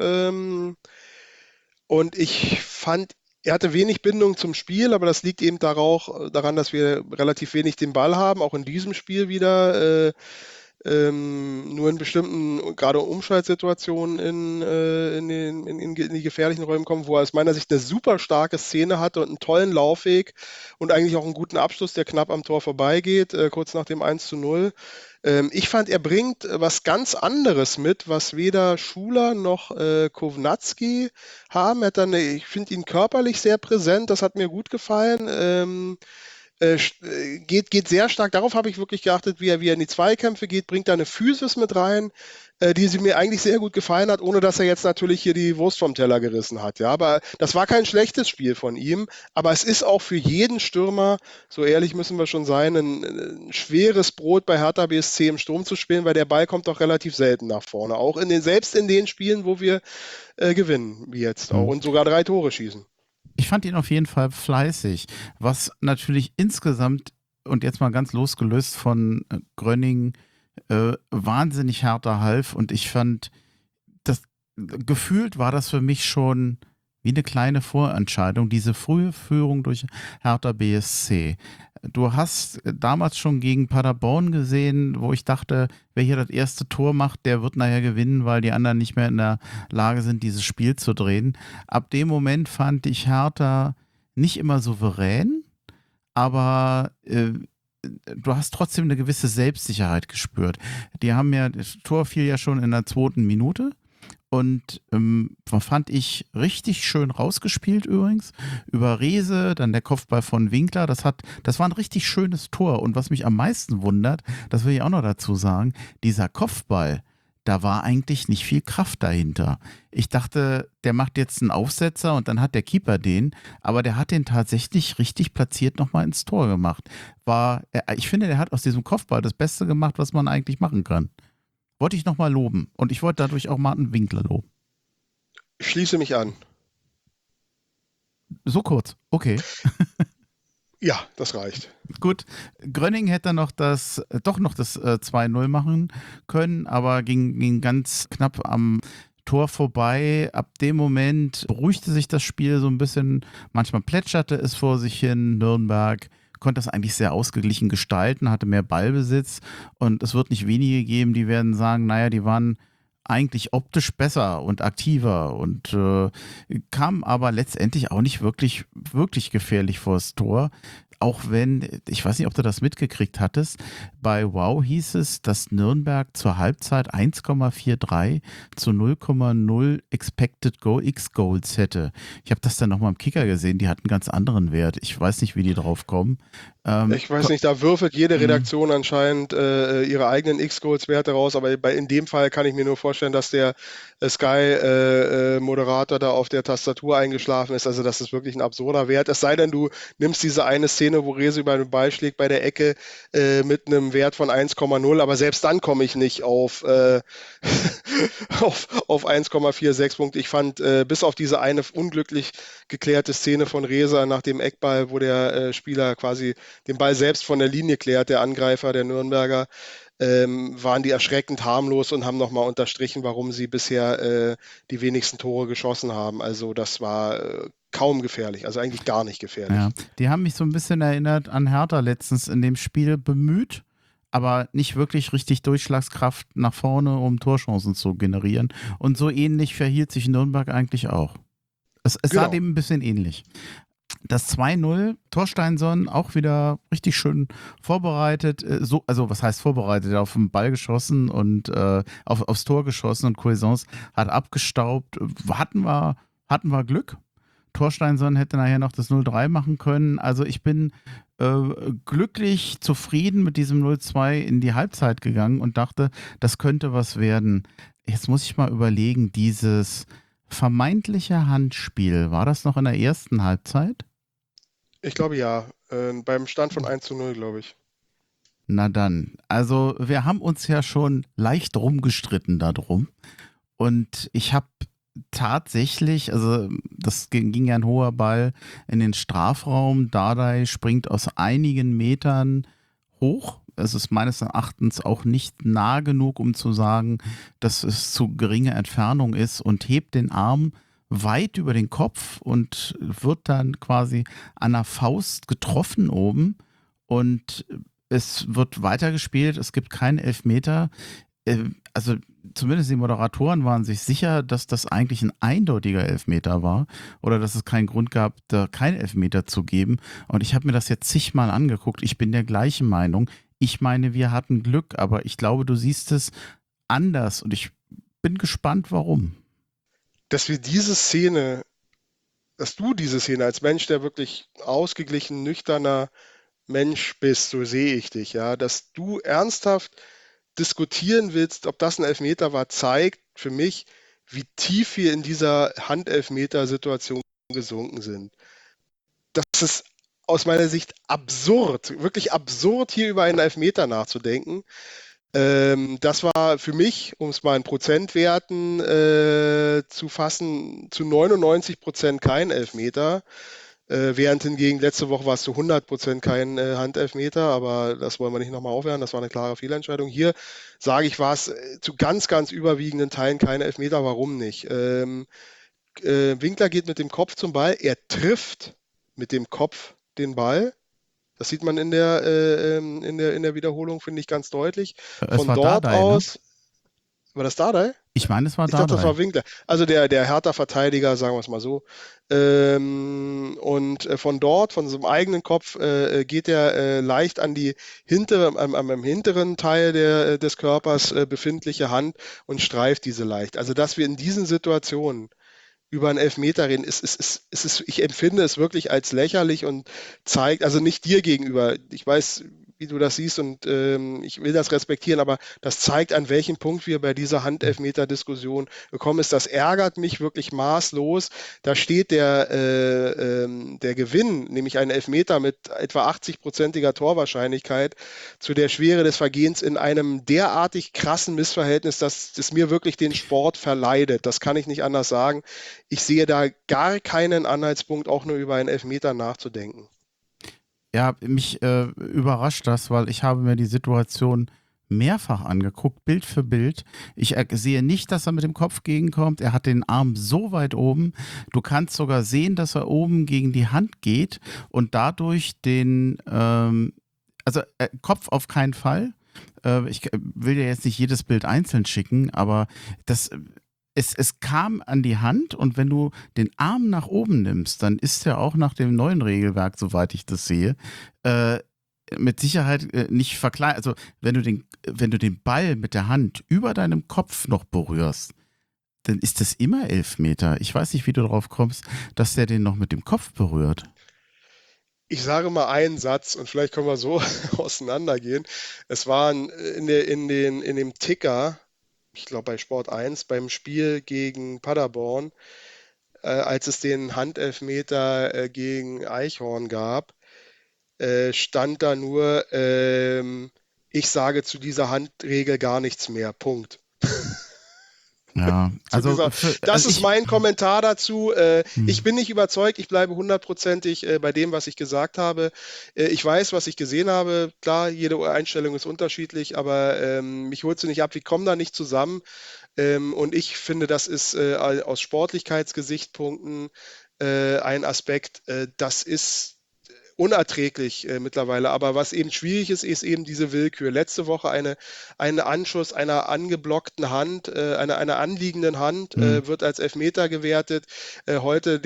Und ich fand, er hatte wenig Bindung zum Spiel, aber das liegt eben daran, dass wir relativ wenig den Ball haben, auch in diesem Spiel wieder. Nur in bestimmten, gerade Umschaltsituationen in die gefährlichen Räume kommen, wo er aus meiner Sicht eine super starke Szene hatte und einen tollen Laufweg und eigentlich auch einen guten Abschluss, der knapp am Tor vorbeigeht, kurz nach dem 1:0. Ich fand, er bringt was ganz anderes mit, was weder Schuler noch Kovnatski haben. Ich finde ihn körperlich sehr präsent, das hat mir gut gefallen. Geht sehr stark, darauf habe ich wirklich geachtet, wie er in die Zweikämpfe geht, bringt da eine Physis mit rein, die sie mir eigentlich sehr gut gefallen hat, ohne dass er jetzt natürlich hier die Wurst vom Teller gerissen hat. Ja, aber das war kein schlechtes Spiel von ihm, aber es ist auch für jeden Stürmer, so ehrlich müssen wir schon sein, ein schweres Brot bei Hertha BSC im Sturm zu spielen, weil der Ball kommt doch relativ selten nach vorne, auch selbst in den Spielen, wo wir gewinnen, wie jetzt auch, und sogar 3 Tore schießen. Ich fand ihn auf jeden Fall fleißig, was natürlich insgesamt, und jetzt mal ganz losgelöst von Grönning, wahnsinnig Hertha half. Und ich fand, gefühlt war das für mich schon wie eine kleine Vorentscheidung, diese frühe Führung durch Hertha BSC. Du hast damals schon gegen Paderborn gesehen, wo ich dachte, wer hier das erste Tor macht, der wird nachher gewinnen, weil die anderen nicht mehr in der Lage sind, dieses Spiel zu drehen. Ab dem Moment fand ich Hertha nicht immer souverän, aber du hast trotzdem eine gewisse Selbstsicherheit gespürt. Die haben ja, das Tor fiel ja schon in der 2. Minute. Und fand ich richtig schön rausgespielt übrigens. Über Rehse, dann der Kopfball von Winkler. Das war ein richtig schönes Tor. Und was mich am meisten wundert, das will ich auch noch dazu sagen, dieser Kopfball, da war eigentlich nicht viel Kraft dahinter. Ich dachte, der macht jetzt einen Aufsetzer und dann hat der Keeper den, aber der hat den tatsächlich richtig platziert nochmal ins Tor gemacht. Ich finde, der hat aus diesem Kopfball das Beste gemacht, was man eigentlich machen kann. Wollte ich nochmal loben. Und ich wollte dadurch auch Martin Winkler loben. Ich schließe mich an. So kurz, okay. Ja, das reicht. Gut, Grönning hätte doch noch das 2-0 machen können, aber ging ganz knapp am Tor vorbei. Ab dem Moment beruhigte sich das Spiel so ein bisschen. Manchmal plätscherte es vor sich hin. Nürnberg konnte das eigentlich sehr ausgeglichen gestalten, hatte mehr Ballbesitz und es wird nicht wenige geben, die werden sagen, naja, die waren eigentlich optisch besser und aktiver und kamen aber letztendlich auch nicht wirklich, wirklich gefährlich vors Tor. Auch wenn, ich weiß nicht, ob du das mitgekriegt hattest, bei Wow hieß es, dass Nürnberg zur Halbzeit 1,43 zu 0,0 Expected Goal X Goals hätte. Ich habe das dann nochmal im Kicker gesehen, die hatten einen ganz anderen Wert. Ich weiß nicht, wie die drauf kommen. Ich weiß nicht, da würfelt jede Redaktion anscheinend ihre eigenen X-Goals-Werte raus, aber in dem Fall kann ich mir nur vorstellen, dass der Sky-Moderator da auf der Tastatur eingeschlafen ist. Also das ist wirklich ein absurder Wert. Es sei denn, du nimmst diese eine Szene, wo Rehse über den Ball schlägt bei der Ecke mit einem Wert von 1,0, aber selbst dann komme ich nicht auf 1,46 Punkte. Ich fand, bis auf diese eine unglücklich geklärte Szene von Rehse nach dem Eckball, wo der Spieler quasi den Ball selbst von der Linie klärt, der Angreifer, der Nürnberger, waren die erschreckend harmlos und haben nochmal unterstrichen, warum sie bisher die wenigsten Tore geschossen haben. Also das war kaum gefährlich, also eigentlich gar nicht gefährlich. Ja, die haben mich so ein bisschen erinnert an Hertha letztens in dem Spiel, bemüht, aber nicht wirklich richtig Durchschlagskraft nach vorne, um Torchancen zu generieren. Und so ähnlich verhielt sich Nürnberg eigentlich auch. Es sah dem ein bisschen ähnlich. Das 2-0, Torsteinsson auch wieder richtig schön vorbereitet, also was heißt vorbereitet, auf den Ball geschossen und aufs Tor geschossen und Cuisance hat abgestaubt. Hatten wir Glück. Torsteinsson hätte nachher noch das 0-3 machen können. Also ich bin glücklich, zufrieden mit diesem 0-2 in die Halbzeit gegangen und dachte, das könnte was werden. Jetzt muss ich mal überlegen, dieses vermeintliche Handspiel, war das noch in der ersten Halbzeit? Ich glaube ja, beim Stand von 1:0, glaube ich. Na dann, also wir haben uns ja schon leicht rumgestritten darum und ich habe tatsächlich, also das ging ja ein hoher Ball in den Strafraum, Dardai springt aus einigen Metern hoch. Es ist meines Erachtens auch nicht nah genug, um zu sagen, dass es zu geringe Entfernung ist und hebt den Arm weit über den Kopf und wird dann quasi an der Faust getroffen oben und es wird weitergespielt, es gibt keinen Elfmeter. Also zumindest die Moderatoren waren sich sicher, dass das eigentlich ein eindeutiger Elfmeter war oder dass es keinen Grund gab, da keinen Elfmeter zu geben. Und ich habe mir das jetzt zigmal angeguckt. Ich bin der gleichen Meinung. Ich meine, wir hatten Glück, aber ich glaube, du siehst es anders und ich bin gespannt, warum. Dass du diese Szene als Mensch, der wirklich ausgeglichen, nüchterner Mensch bist, so sehe ich dich, ja, dass du ernsthaft diskutieren willst, ob das ein Elfmeter war, zeigt für mich, wie tief wir in dieser Handelfmeter-Situation gesunken sind. Das ist aus meiner Sicht absurd, wirklich absurd, hier über einen Elfmeter nachzudenken. Das war für mich, um es mal in Prozentwerten zu fassen, zu 99% kein Elfmeter. Während hingegen letzte Woche war es zu 100% kein Handelfmeter, aber das wollen wir nicht nochmal aufwärmen, das war eine klare Fehlentscheidung. Hier sage ich, war es zu ganz, ganz überwiegenden Teilen kein Elfmeter, warum nicht? Winkler geht mit dem Kopf zum Ball, er trifft mit dem Kopf den Ball. Das sieht man in der Wiederholung, finde ich, ganz deutlich. Es Von war dort Dardai, aus, ne? War das Dardai? Ich meine, es war Ich dachte, das Dardai. war Winkler. Also der Hertha-Verteidiger, sagen wir es mal so. Und von dort, von so einem eigenen Kopf, geht er leicht an die am hinteren Teil des Körpers befindliche Hand und streift diese leicht. Also, dass wir in diesen Situationen über einen Elfmeter reden, ich empfinde es wirklich als lächerlich und zeigt, also nicht dir gegenüber, ich weiß, wie du das siehst und ich will das respektieren, aber das zeigt, an welchem Punkt wir bei dieser Handelfmeter-Diskussion gekommen ist. Das ärgert mich wirklich maßlos. Da steht der Gewinn, nämlich ein Elfmeter mit etwa 80-prozentiger Torwahrscheinlichkeit, zu der Schwere des Vergehens in einem derartig krassen Missverhältnis, dass es mir wirklich den Sport verleidet. Das kann ich nicht anders sagen. Ich sehe da gar keinen Anhaltspunkt, auch nur über einen Elfmeter nachzudenken. Ja, mich überrascht das, weil ich habe mir die Situation mehrfach angeguckt, Bild für Bild. Ich sehe nicht, dass er mit dem Kopf gegenkommt. Er hat den Arm so weit oben. Du kannst sogar sehen, dass er oben gegen die Hand geht und dadurch Kopf auf keinen Fall. Ich will dir jetzt nicht jedes Bild einzeln schicken, aber es kam an die Hand und wenn du den Arm nach oben nimmst, dann ist er auch nach dem neuen Regelwerk, soweit ich das sehe, mit Sicherheit nicht verkleinert. Also wenn du den Ball mit der Hand über deinem Kopf noch berührst, dann ist das immer Elfmeter. Ich weiß nicht, wie du darauf kommst, dass der den noch mit dem Kopf berührt. Ich sage mal einen Satz und vielleicht können wir so auseinandergehen. Es waren in dem Ticker, ich glaube bei Sport 1, beim Spiel gegen Paderborn, als es den Handelfmeter gegen Eichhorn gab, stand da nur, ich sage zu dieser Handregel gar nichts mehr. Punkt. Ja, Das ist mein Kommentar dazu. Ich bin nicht überzeugt, ich bleibe hundertprozentig bei dem, was ich gesagt habe. Ich weiß, was ich gesehen habe. Klar, jede Einstellung ist unterschiedlich, aber mich holt sie nicht ab. Wir kommen da nicht zusammen. Und ich finde, das ist aus Sportlichkeitsgesichtspunkten ein Aspekt, das ist unerträglich mittlerweile. Aber was eben schwierig ist, ist eben diese Willkür. Letzte Woche ein Anschuss einer angeblockten Hand, einer anliegenden Hand wird als Elfmeter gewertet. Heute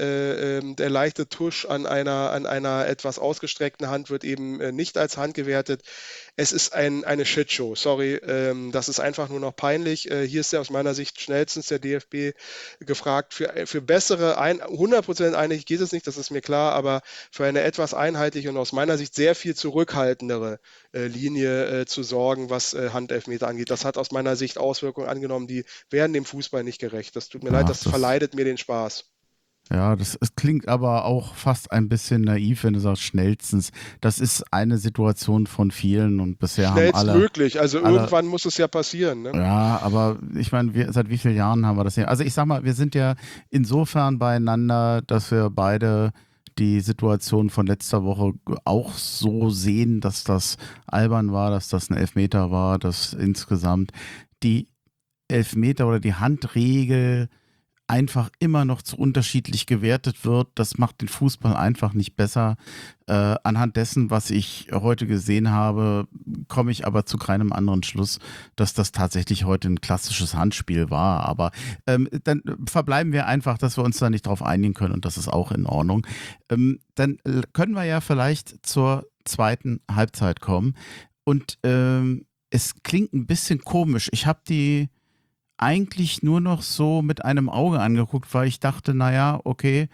der leichte Tusch an einer etwas ausgestreckten Hand wird eben nicht als Hand gewertet. Es ist eine Shitshow, sorry. Das ist einfach nur noch peinlich. Hier ist ja aus meiner Sicht schnellstens der DFB gefragt. Für bessere, 100% einig geht es nicht, das ist mir klar, aber für eine etwas einheitliche und aus meiner Sicht sehr viel zurückhaltendere Linie zu sorgen, was Handelfmeter angeht. Das hat aus meiner Sicht Auswirkungen angenommen, die werden dem Fußball nicht gerecht. Das tut mir leid, das verleidet mir den Spaß. Ja, es klingt aber auch fast ein bisschen naiv, wenn du sagst schnellstens. Das ist eine Situation von vielen und bisher haben alle... Schnellstmöglich, also irgendwann muss es ja passieren. Ne? Ja, aber ich meine, seit wie vielen Jahren haben wir das hier? Also ich sag mal, wir sind ja insofern beieinander, dass wir beide die Situation von letzter Woche auch so sehen, dass das albern war, dass das ein Elfmeter war, dass insgesamt die Elfmeter oder die Handregel einfach immer noch zu unterschiedlich gewertet wird. Das macht den Fußball einfach nicht besser. Anhand dessen, was ich heute gesehen habe, komme ich aber zu keinem anderen Schluss, dass das tatsächlich heute ein klassisches Handspiel war. Aber dann verbleiben wir einfach, dass wir uns da nicht drauf einigen können und das ist auch in Ordnung. Dann können wir ja vielleicht zur zweiten Halbzeit kommen und es klingt ein bisschen komisch. Ich habe die eigentlich nur noch so mit einem Auge angeguckt, weil ich dachte, naja, okay,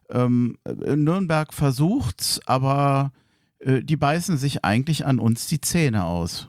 Nürnberg versucht's, aber die beißen sich eigentlich an uns die Zähne aus.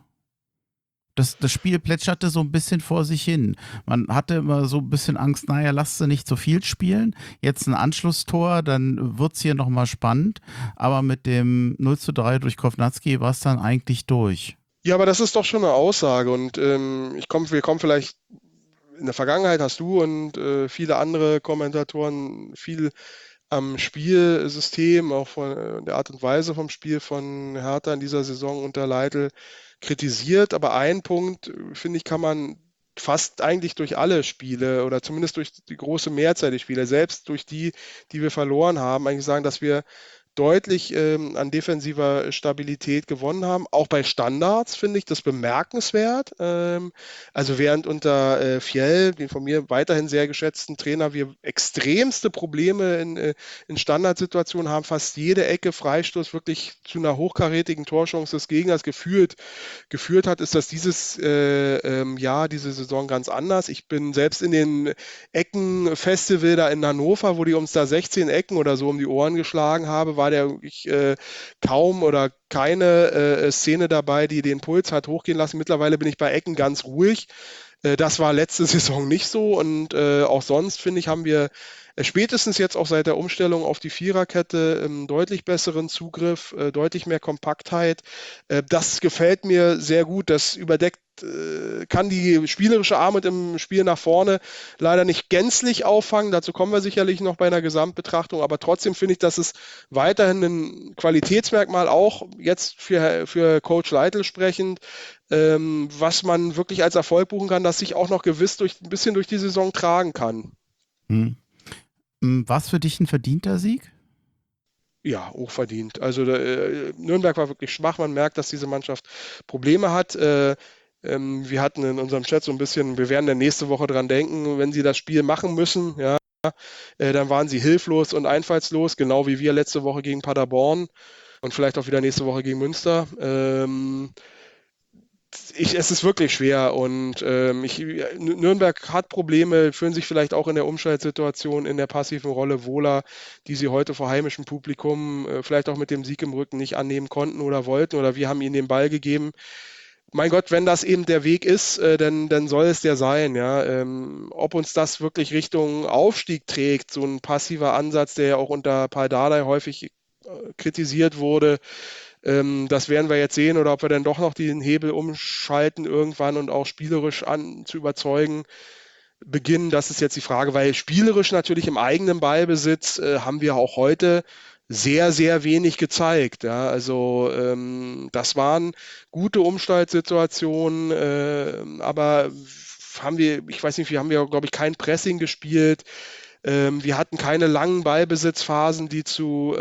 Das Spiel plätscherte so ein bisschen vor sich hin. Man hatte immer so ein bisschen Angst, naja, lasst sie nicht so viel spielen. Jetzt ein Anschlusstor, dann wird's hier nochmal spannend. Aber mit dem 0:3 durch Kovnatski war es dann eigentlich durch. Ja, aber das ist doch schon eine Aussage und wir kommen vielleicht in der Vergangenheit hast du und viele andere Kommentatoren viel am Spielsystem, auch von der Art und Weise vom Spiel von Hertha in dieser Saison unter Leitl kritisiert. Aber einen Punkt, finde ich, kann man fast eigentlich durch alle Spiele oder zumindest durch die große Mehrzahl der Spiele, selbst durch die wir verloren haben, eigentlich sagen, dass wir deutlich an defensiver Stabilität gewonnen haben. Auch bei Standards finde ich das bemerkenswert. Also während unter Fjell, den von mir weiterhin sehr geschätzten Trainer, wir extremste Probleme in Standardsituationen haben, fast jede Ecke, Freistoß wirklich zu einer hochkarätigen Torchance des Gegners geführt hat, ist das dieses Jahr, diese Saison ganz anders. Ich bin selbst in den Eckenfestival da in Hannover, wo die uns da 16 Ecken oder so um die Ohren geschlagen haben, war der wirklich kaum oder keine Szene dabei, die den Puls hat hochgehen lassen. Mittlerweile bin ich bei Ecken ganz ruhig. Das war letzte Saison nicht so und auch sonst, finde ich, haben wir spätestens jetzt auch seit der Umstellung auf die Viererkette deutlich besseren Zugriff, deutlich mehr Kompaktheit. Das gefällt mir sehr gut. Das überdeckt, kann die spielerische Armut im Spiel nach vorne leider nicht gänzlich auffangen. Dazu kommen wir sicherlich noch bei einer Gesamtbetrachtung. Aber trotzdem finde ich, dass es weiterhin ein Qualitätsmerkmal auch jetzt für Coach Leitl sprechend, was man wirklich als Erfolg buchen kann, dass sich auch noch gewiss ein bisschen durch die Saison tragen kann. Was für dich ein verdienter Sieg? Ja, hochverdient. Also Nürnberg war wirklich schwach. Man merkt, dass diese Mannschaft Probleme hat. Wir hatten in unserem Chat so ein bisschen, wir werden dann nächste Woche dran denken, wenn sie das Spiel machen müssen, ja, dann waren sie hilflos und einfallslos, genau wie wir letzte Woche gegen Paderborn und vielleicht auch wieder nächste Woche gegen Münster. Es ist wirklich schwer und Nürnberg hat Probleme, fühlen sich vielleicht auch in der Umschaltsituation, in der passiven Rolle wohler, die sie heute vor heimischem Publikum vielleicht auch mit dem Sieg im Rücken nicht annehmen konnten oder wollten oder wir haben ihnen den Ball gegeben. Mein Gott, wenn das eben der Weg ist, dann soll es der sein. Ja? Ob uns das wirklich Richtung Aufstieg trägt, so ein passiver Ansatz, der ja auch unter Paldadei häufig kritisiert wurde, das werden wir jetzt sehen oder ob wir dann doch noch den Hebel umschalten irgendwann und auch spielerisch zu überzeugen beginnen. Das ist jetzt die Frage, weil spielerisch natürlich im eigenen Ballbesitz haben wir auch heute sehr, sehr wenig gezeigt. Ja? Also das waren gute Umschaltsituationen, aber ich weiß nicht, haben wir, glaube ich, kein Pressing gespielt. Wir hatten keine langen Ballbesitzphasen, die zu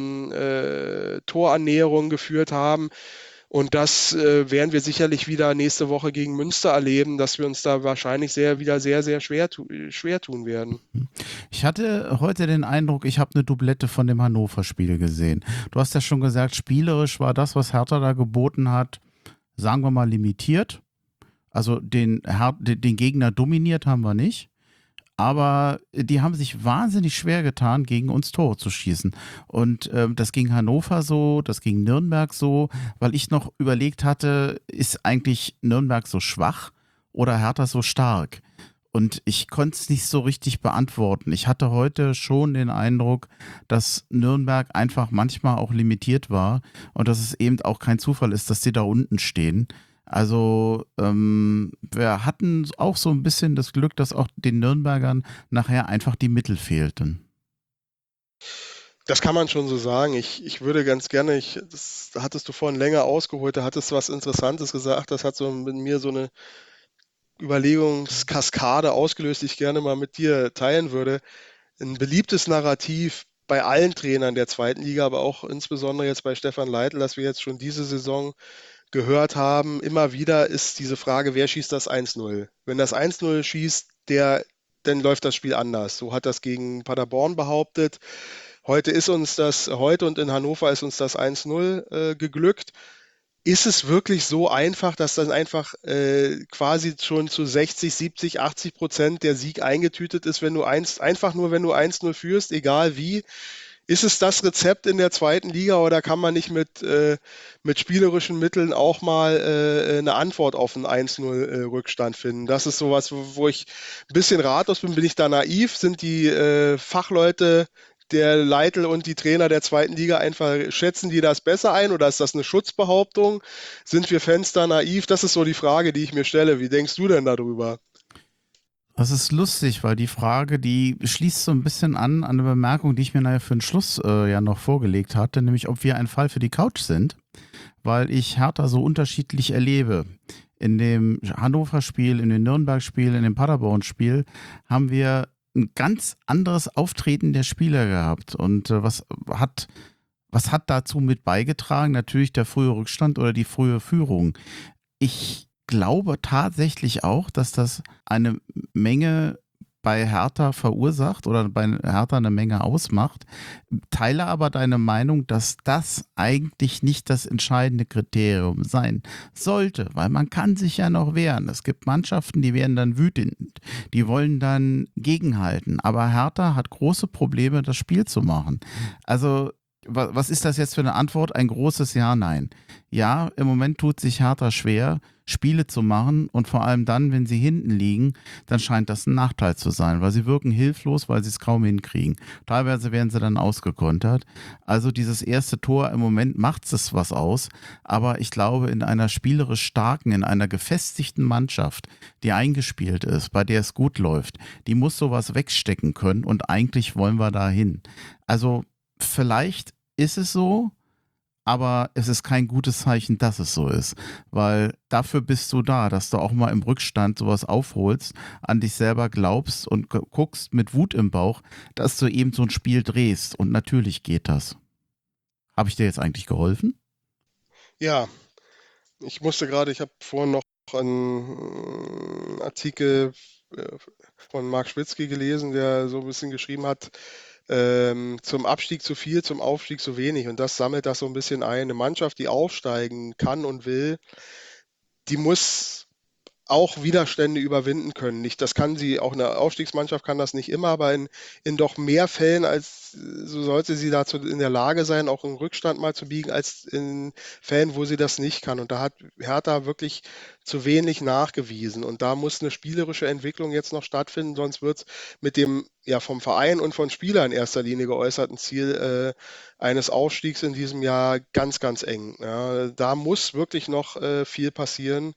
Torannäherungen geführt haben. Und das werden wir sicherlich wieder nächste Woche gegen Münster erleben, dass wir uns da wahrscheinlich wieder sehr, sehr schwer tun werden. Ich hatte heute den Eindruck, ich habe eine Doublette von dem Hannover-Spiel gesehen. Du hast ja schon gesagt, spielerisch war das, was Hertha da geboten hat, sagen wir mal limitiert. Also den Gegner dominiert haben wir nicht. Aber die haben sich wahnsinnig schwer getan, gegen uns Tore zu schießen. Und das ging Hannover so, das ging Nürnberg so, weil ich noch überlegt hatte, ist eigentlich Nürnberg so schwach oder Hertha so stark? Und ich konnte es nicht so richtig beantworten. Ich hatte heute schon den Eindruck, dass Nürnberg einfach manchmal auch limitiert war und dass es eben auch kein Zufall ist, dass sie da unten stehen. Also wir hatten auch so ein bisschen das Glück, dass auch den Nürnbergern nachher einfach die Mittel fehlten. Das kann man schon so sagen. Ich würde ganz gerne, das hattest du vorhin länger ausgeholt, da hattest du was Interessantes gesagt, das hat so mit mir so eine Überlegungskaskade ausgelöst, die ich gerne mal mit dir teilen würde. Ein beliebtes Narrativ bei allen Trainern der zweiten Liga, aber auch insbesondere jetzt bei Stefan Leitl, dass wir jetzt schon diese Saison gehört haben, immer wieder ist diese Frage, wer schießt das 1-0? Wenn das 1-0 schießt, dann läuft das Spiel anders. So hat das gegen Paderborn behauptet. Heute und in Hannover ist uns das 1-0 geglückt. Ist es wirklich so einfach, dass dann einfach quasi schon zu 60, 70, 80% der Sieg eingetütet ist, wenn du 1-0 führst, egal wie? Ist es das Rezept in der zweiten Liga oder kann man nicht mit spielerischen Mitteln auch mal eine Antwort auf einen 1-0 Rückstand finden? Das ist sowas, wo ich ein bisschen ratlos bin. Bin ich da naiv? Sind die Fachleute der Leitl und die Trainer der zweiten Liga einfach, schätzen die das besser ein oder ist das eine Schutzbehauptung? Sind wir Fans da naiv? Das ist so die Frage, die ich mir stelle. Wie denkst du denn darüber? Das ist lustig, weil die Frage, die schließt so ein bisschen an eine Bemerkung, die ich mir nachher für den Schluss ja noch vorgelegt hatte, nämlich ob wir ein Fall für die Couch sind, weil ich Hertha so unterschiedlich erlebe. In dem Hannover-Spiel, in dem Nürnberg-Spiel, in dem Paderborn-Spiel haben wir ein ganz anderes Auftreten der Spieler gehabt und was Was hat dazu mit beigetragen? Natürlich der frühe Rückstand oder die frühe Führung. Ich glaube tatsächlich auch, dass das eine Menge bei Hertha verursacht oder bei Hertha eine Menge ausmacht. Teile aber deine Meinung, dass das eigentlich nicht das entscheidende Kriterium sein sollte, weil man kann sich ja noch wehren. Es gibt Mannschaften, die werden dann wütend, die wollen dann gegenhalten. Aber Hertha hat große Probleme, das Spiel zu machen. Also was ist das jetzt für eine Antwort? Ein großes Ja, nein. Ja, im Moment tut sich Hertha schwer, Spiele zu machen und vor allem dann, wenn sie hinten liegen, dann scheint das ein Nachteil zu sein, weil sie wirken hilflos, weil sie es kaum hinkriegen. Teilweise werden sie dann ausgekontert. Also dieses erste Tor im Moment macht es was aus, aber ich glaube, in einer spielerisch starken, in einer gefestigten Mannschaft, die eingespielt ist, bei der es gut läuft, die muss sowas wegstecken können und eigentlich wollen wir da hin. Also vielleicht ist es so, aber es ist kein gutes Zeichen, dass es so ist, weil dafür bist du da, dass du auch mal im Rückstand sowas aufholst, an dich selber glaubst und guckst mit Wut im Bauch, dass du eben so ein Spiel drehst und natürlich geht das. Habe ich dir jetzt eigentlich geholfen? Ja, ich habe vorhin noch einen Artikel von Marc Schwitzky gelesen, der so ein bisschen geschrieben hat, zum Abstieg zu viel, zum Aufstieg zu wenig. Und das sammelt das so ein bisschen ein. Eine Mannschaft, die aufsteigen kann und will, die muss auch Widerstände überwinden können. Nicht, das kann sie, auch eine Aufstiegsmannschaft kann das nicht immer, aber in doch mehr Fällen als so sollte sie dazu in der Lage sein, auch einen Rückstand mal zu biegen, als in Fällen, wo sie das nicht kann. Und da hat Hertha wirklich zu wenig nachgewiesen. Und da muss eine spielerische Entwicklung jetzt noch stattfinden, sonst wird es mit dem ja vom Verein und von Spielern in erster Linie geäußerten Ziel eines Aufstiegs in diesem Jahr ganz, ganz eng. Ja, da muss wirklich noch viel passieren,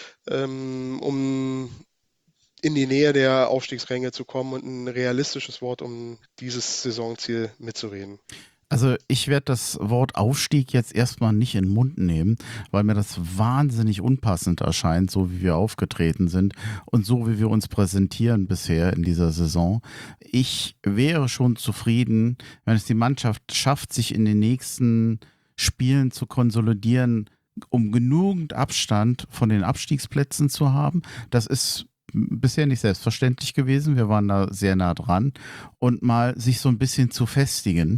um in die Nähe der Aufstiegsränge zu kommen und ein realistisches Wort, um dieses Saisonziel mitzureden. Also ich werde das Wort Aufstieg jetzt erstmal nicht in den Mund nehmen, weil mir das wahnsinnig unpassend erscheint, so wie wir aufgetreten sind und so wie wir uns präsentieren bisher in dieser Saison. Ich wäre schon zufrieden, wenn es die Mannschaft schafft, sich in den nächsten Spielen zu konsolidieren, um genügend Abstand von den Abstiegsplätzen zu haben. Das ist bisher nicht selbstverständlich gewesen. Wir waren da sehr nah dran und mal sich so ein bisschen zu festigen.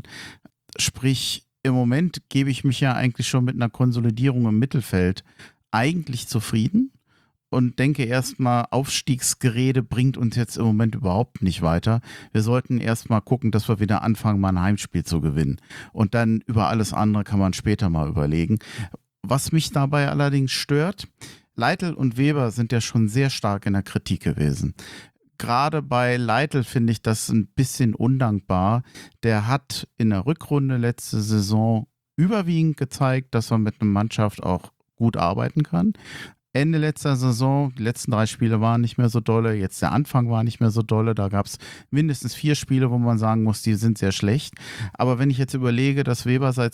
Sprich, im Moment gebe ich mich ja eigentlich schon mit einer Konsolidierung im Mittelfeld eigentlich zufrieden und denke erstmal, Aufstiegsgerede bringt uns jetzt im Moment überhaupt nicht weiter. Wir sollten erstmal gucken, dass wir wieder anfangen, mal ein Heimspiel zu gewinnen. Und dann über alles andere kann man später mal überlegen. Was mich dabei allerdings stört, Leitl und Weber sind ja schon sehr stark in der Kritik gewesen. Gerade bei Leitl finde ich das ein bisschen undankbar. Der hat in der Rückrunde letzte Saison überwiegend gezeigt, dass er mit einer Mannschaft auch gut arbeiten kann. Ende letzter Saison, die letzten 3 Spiele waren nicht mehr so dolle, jetzt der Anfang war nicht mehr so dolle, da gab es mindestens 4 Spiele, wo man sagen muss, die sind sehr schlecht. Aber wenn ich jetzt überlege, dass Weber seit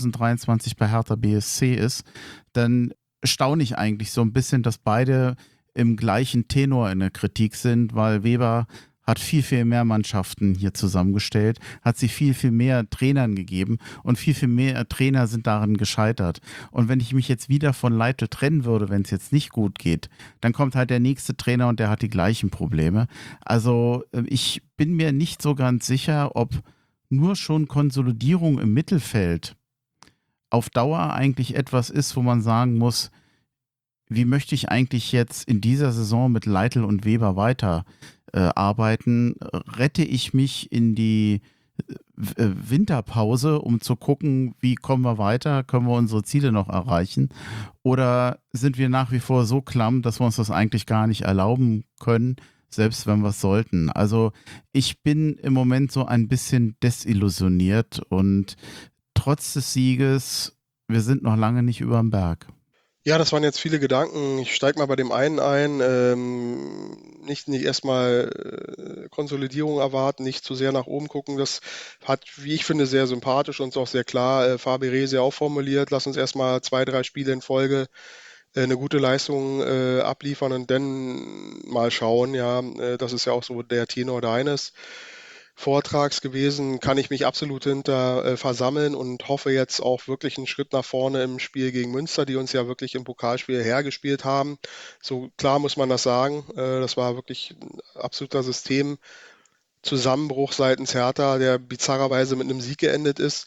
2023 bei Hertha BSC ist, dann staune ich eigentlich so ein bisschen, dass beide im gleichen Tenor in der Kritik sind, weil Weber hat viel, viel mehr Mannschaften hier zusammengestellt, hat sie viel, viel mehr Trainern gegeben und viel, viel mehr Trainer sind daran gescheitert. Und wenn ich mich jetzt wieder von Leitl trennen würde, wenn es jetzt nicht gut geht, dann kommt halt der nächste Trainer und der hat die gleichen Probleme. Also ich bin mir nicht so ganz sicher, ob nur schon Konsolidierung im Mittelfeld auf Dauer eigentlich etwas ist, wo man sagen muss, wie möchte ich eigentlich jetzt in dieser Saison mit Leitl und Weber weiter arbeiten? Rette ich mich in die Winterpause, um zu gucken, wie kommen wir weiter? Können wir unsere Ziele noch erreichen? Oder sind wir nach wie vor so klamm, dass wir uns das eigentlich gar nicht erlauben können, selbst wenn wir es sollten? Also ich bin im Moment so ein bisschen desillusioniert und trotz des Sieges, wir sind noch lange nicht über dem Berg. Ja, das waren jetzt viele Gedanken. Ich steige mal bei dem einen ein. Nicht erstmal Konsolidierung erwarten, nicht zu sehr nach oben gucken. Das hat, wie ich finde, sehr sympathisch und auch sehr klar Fabi Rehse auch formuliert. Lass uns erstmal 2, 3 Spiele in Folge eine gute Leistung abliefern und dann mal schauen. Ja, das ist ja auch so der Tenor deines. Vortrags gewesen, kann ich mich absolut hinter versammeln und hoffe jetzt auch wirklich einen Schritt nach vorne im Spiel gegen Münster, die uns ja wirklich im Pokalspiel hergespielt haben. So klar muss man das sagen. Das war wirklich ein absoluter Systemzusammenbruch seitens Hertha, der bizarrerweise mit einem Sieg geendet ist.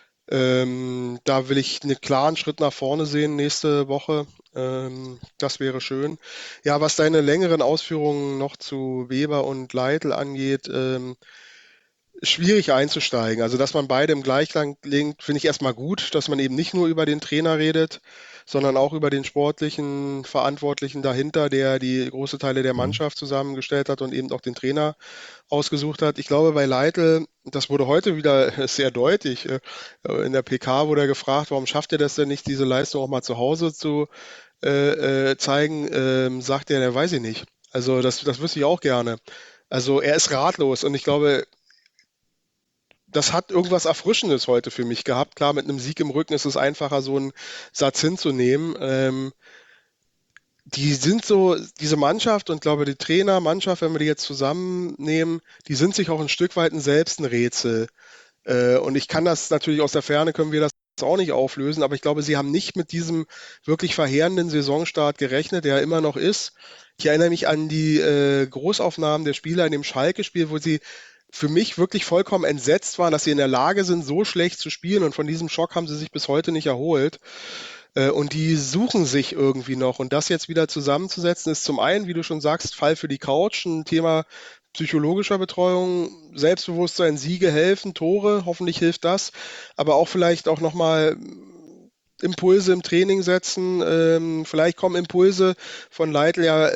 Da will ich einen klaren Schritt nach vorne sehen nächste Woche. Das wäre schön. Ja, was deine längeren Ausführungen noch zu Weber und Leitl angeht, schwierig einzusteigen. Also, dass man beide im Gleichklang legt, finde ich erstmal gut, dass man eben nicht nur über den Trainer redet, sondern auch über den sportlichen Verantwortlichen dahinter, der die große Teile der Mannschaft zusammengestellt hat und eben auch den Trainer ausgesucht hat. Ich glaube, bei Leitl, das wurde heute wieder sehr deutlich, in der PK wurde er gefragt, warum schafft er das denn nicht, diese Leistung auch mal zu Hause zu zeigen, sagt er, der weiß ich nicht. Also das wüsste ich auch gerne. Also er ist ratlos und ich glaube, das hat irgendwas Erfrischendes heute für mich gehabt. Klar, mit einem Sieg im Rücken ist es einfacher, so einen Satz hinzunehmen. Die sind so, diese Mannschaft und glaube die Trainer, Mannschaft, wenn wir die jetzt zusammennehmen, die sind sich auch ein Stück weit selbst ein Rätsel. Und ich kann das natürlich aus der Ferne, können wir das auch nicht auflösen, aber ich glaube, sie haben nicht mit diesem wirklich verheerenden Saisonstart gerechnet, der immer noch ist. Ich erinnere mich an die Großaufnahmen der Spieler in dem Schalke-Spiel, wo sie für mich wirklich vollkommen entsetzt waren, dass sie in der Lage sind, so schlecht zu spielen und von diesem Schock haben sie sich bis heute nicht erholt. Und die suchen sich irgendwie noch. Und das jetzt wieder zusammenzusetzen, ist zum einen, wie du schon sagst, Fall für die Couch, ein Thema psychologischer Betreuung, Selbstbewusstsein, Siege helfen, Tore, hoffentlich hilft das, aber auch vielleicht auch nochmal Impulse im Training setzen. Vielleicht kommen Impulse von Leitl ja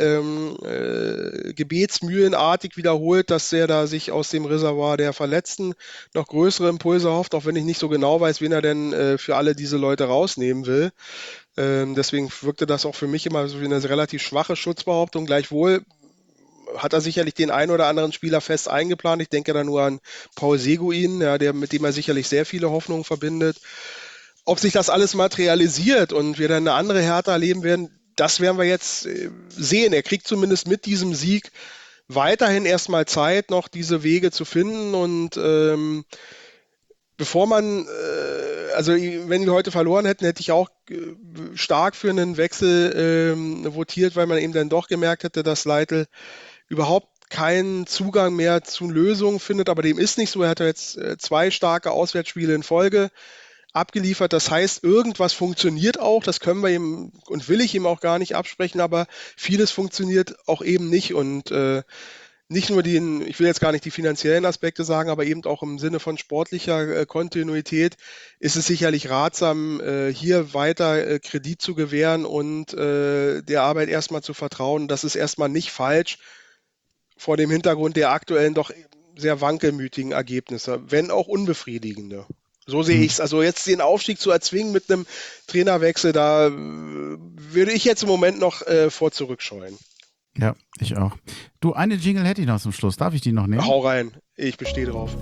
gebetsmühlenartig wiederholt, dass er da sich aus dem Reservoir der Verletzten noch größere Impulse hofft, auch wenn ich nicht so genau weiß, wen er denn für alle diese Leute rausnehmen will. Deswegen wirkte das auch für mich immer so wie eine relativ schwache Schutzbehauptung. Gleichwohl hat er sicherlich den einen oder anderen Spieler fest eingeplant. Ich denke da nur an Paul Seguin, ja, mit dem er sicherlich sehr viele Hoffnungen verbindet. Ob sich das alles materialisiert und wir dann eine andere Hertha erleben werden, das werden wir jetzt sehen. Er kriegt zumindest mit diesem Sieg weiterhin erstmal Zeit, noch diese Wege zu finden. Und bevor man, also wenn wir heute verloren hätten, hätte ich auch stark für einen Wechsel votiert, weil man eben dann doch gemerkt hätte, dass Leitl überhaupt keinen Zugang mehr zu Lösungen findet. Aber dem ist nicht so. Er hat jetzt 2 starke Auswärtsspiele in Folge abgeliefert. Das heißt, irgendwas funktioniert auch. Das können wir ihm und will ich ihm auch gar nicht absprechen, aber vieles funktioniert auch eben nicht. Und nicht nur ich will jetzt gar nicht die finanziellen Aspekte sagen, aber eben auch im Sinne von sportlicher Kontinuität ist es sicherlich ratsam, hier weiter Kredit zu gewähren und der Arbeit erstmal zu vertrauen. Das ist erstmal nicht falsch vor dem Hintergrund der aktuellen doch sehr wankelmütigen Ergebnisse, wenn auch unbefriedigende. So sehe ich es. Also jetzt den Aufstieg zu erzwingen mit einem Trainerwechsel, da würde ich jetzt im Moment noch vor zurückscheuen. Ja, ich auch. Du, eine Jingle hätte ich noch zum Schluss. Darf ich die noch nehmen? Hau rein. Ich bestehe drauf.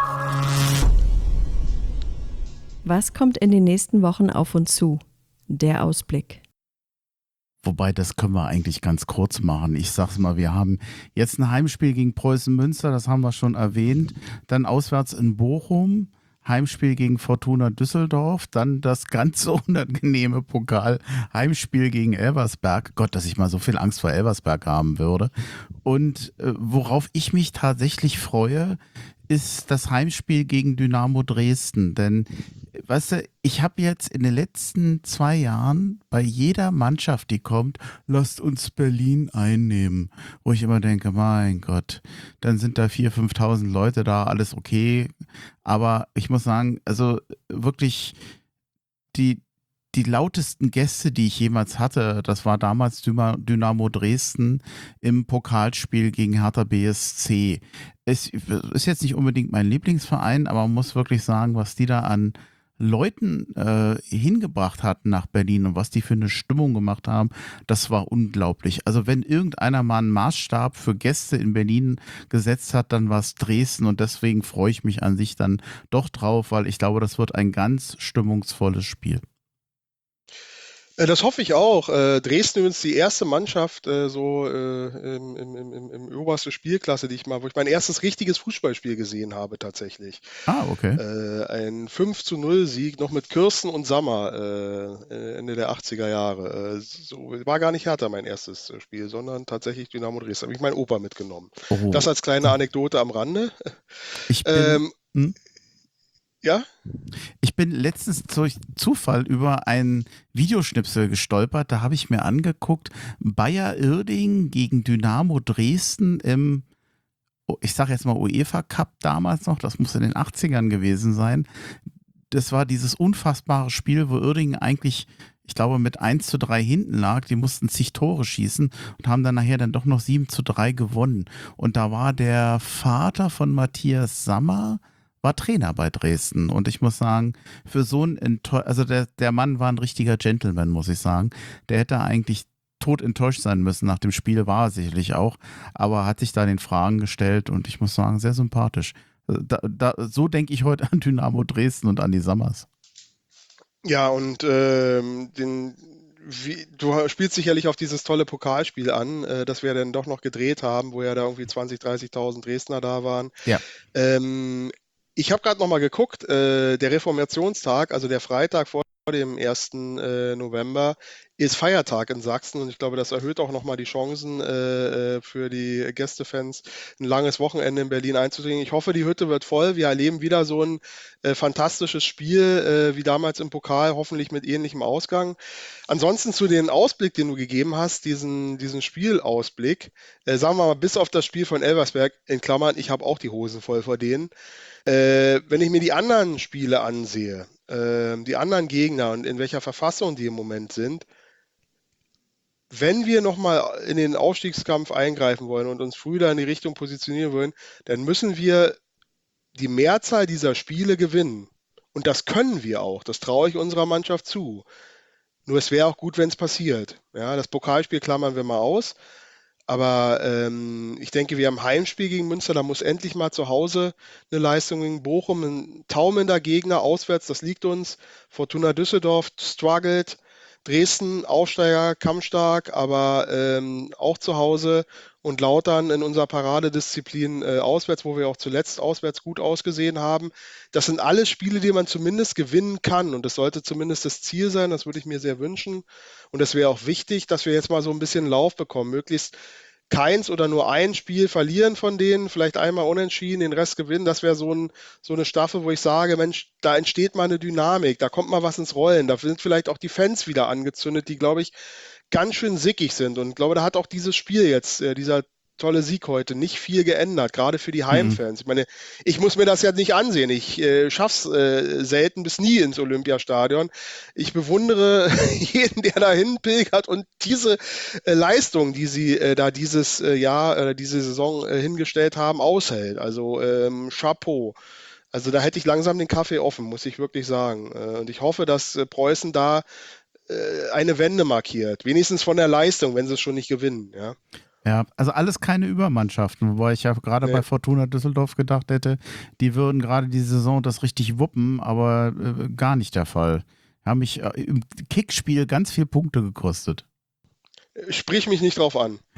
Was kommt in den nächsten Wochen auf uns zu? Der Ausblick. Wobei, das können wir eigentlich ganz kurz machen. Ich sag's mal, wir haben jetzt ein Heimspiel gegen Preußen Münster, das haben wir schon erwähnt. Dann auswärts in Bochum. Heimspiel gegen Fortuna Düsseldorf, dann das ganz unangenehme Pokal-Heimspiel gegen Elversberg. Gott, dass ich mal so viel Angst vor Elversberg haben würde. Und worauf ich mich tatsächlich freue, ist das Heimspiel gegen Dynamo Dresden. Denn, weißt du, ich habe jetzt in den letzten 2 Jahren bei jeder Mannschaft, die kommt, lasst uns Berlin einnehmen. Wo ich immer denke, mein Gott, dann sind da 4.000, 5.000 Leute da, alles okay. Aber ich muss sagen, also wirklich die lautesten Gäste, die ich jemals hatte, das war damals Dynamo Dresden im Pokalspiel gegen Hertha BSC. Es ist jetzt nicht unbedingt mein Lieblingsverein, aber man muss wirklich sagen, was die da an Leuten hingebracht hatten nach Berlin und was die für eine Stimmung gemacht haben, das war unglaublich. Also wenn irgendeiner mal einen Maßstab für Gäste in Berlin gesetzt hat, dann war es Dresden und deswegen freue ich mich an sich dann doch drauf, weil ich glaube, das wird ein ganz stimmungsvolles Spiel. Das hoffe ich auch. Dresden übrigens die erste Mannschaft im oberste Spielklasse, wo ich mein erstes richtiges Fußballspiel gesehen habe tatsächlich. Ah, okay. Ein 5:0 Sieg, noch mit Kirsten und Sammer Ende der 80er Jahre. War gar nicht Hertha mein erstes Spiel, sondern tatsächlich Dynamo Dresden. Habe ich meinen Opa mitgenommen. Oh, Das als kleine Anekdote am Rande. ich bin, Ähm, hm? ja, Ich bin letztens durch Zufall über einen Videoschnipsel gestolpert. Da habe ich mir angeguckt, Bayer Uerdingen gegen Dynamo Dresden im, ich sage jetzt mal UEFA Cup damals noch, das muss in den 80ern gewesen sein. Das war dieses unfassbare Spiel, wo Uerdingen eigentlich, ich glaube, mit 1:3 hinten lag. Die mussten zig Tore schießen und haben dann nachher dann doch noch 7:3 gewonnen. Und da war der Vater von Matthias Sammer, war Trainer bei Dresden. Und ich muss sagen, für so ein also der Mann war ein richtiger Gentleman, muss ich sagen. Der hätte eigentlich tot enttäuscht sein müssen. Nach dem Spiel war er sicherlich auch, aber hat sich da den Fragen gestellt und ich muss sagen, sehr sympathisch. So denke ich heute an Dynamo Dresden und an die Sammers. ja, und du spielst sicherlich auf dieses tolle Pokalspiel an, das wir dann doch noch gedreht haben, wo ja da irgendwie 20.000, 30.000 Dresdner da waren. Ja. Ich habe gerade noch mal geguckt, der Reformationstag, also der Freitag vor dem 1. November, ist Feiertag in Sachsen und ich glaube, das erhöht auch noch mal die Chancen für die Gästefans, ein langes Wochenende in Berlin einzubringen. Ich hoffe, die Hütte wird voll. Wir erleben wieder so ein fantastisches Spiel wie damals im Pokal, hoffentlich mit ähnlichem Ausgang. Ansonsten zu den Ausblick, den du gegeben hast, diesen Spielausblick, sagen wir mal, bis auf das Spiel von Elversberg, in Klammern, ich habe auch die Hosen voll vor denen. Wenn ich mir die anderen Spiele ansehe, die anderen Gegner und in welcher Verfassung die im Moment sind, wenn wir nochmal in den Aufstiegskampf eingreifen wollen und uns früher in die Richtung positionieren wollen, dann müssen wir die Mehrzahl dieser Spiele gewinnen. Und das können wir auch. Das traue ich unserer Mannschaft zu. Nur es wäre auch gut, wenn es passiert. Ja, das Pokalspiel klammern wir mal aus. Aber ich denke, wir haben Heimspiel gegen Münster, da muss endlich mal zu Hause eine Leistung gegen Bochum, ein taumelnder Gegner auswärts, das liegt uns. Fortuna Düsseldorf struggelt, Dresden Aufsteiger, kampfstark, aber auch zu Hause und Lautern in unserer Paradedisziplin auswärts, wo wir auch zuletzt auswärts gut ausgesehen haben. Das sind alles Spiele, die man zumindest gewinnen kann und das sollte zumindest das Ziel sein, das würde ich mir sehr wünschen. Und es wäre auch wichtig, dass wir jetzt mal so ein bisschen Lauf bekommen, möglichst keins oder nur ein Spiel verlieren von denen, vielleicht einmal unentschieden, den Rest gewinnen. Das wäre so eine Staffel, wo ich sage, Mensch, da entsteht mal eine Dynamik, da kommt mal was ins Rollen, da sind vielleicht auch die Fans wieder angezündet, die, glaube ich, ganz schön sickig sind. Und ich glaube, da hat auch dieses Spiel jetzt, dieser tolle Sieg heute, nicht viel geändert, gerade für die Heimfans. Ich meine, ich muss mir das ja nicht ansehen. Ich schaff's selten bis nie ins Olympiastadion. Ich bewundere jeden, der da hinpilgert und diese Leistung, die sie da dieses Jahr, diese Saison hingestellt haben, aushält. Also Chapeau. Also da hätte ich langsam den Kaffee offen, muss ich wirklich sagen. Und ich hoffe, dass Preußen da eine Wende markiert. Wenigstens von der Leistung, wenn sie es schon nicht gewinnen. Ja. Ja, also alles keine Übermannschaften, wobei ich ja gerade bei Fortuna Düsseldorf gedacht hätte, die würden gerade die Saison das richtig wuppen, aber gar nicht der Fall. Haben mich im Kickspiel ganz viel Punkte gekostet. Sprich mich nicht drauf an.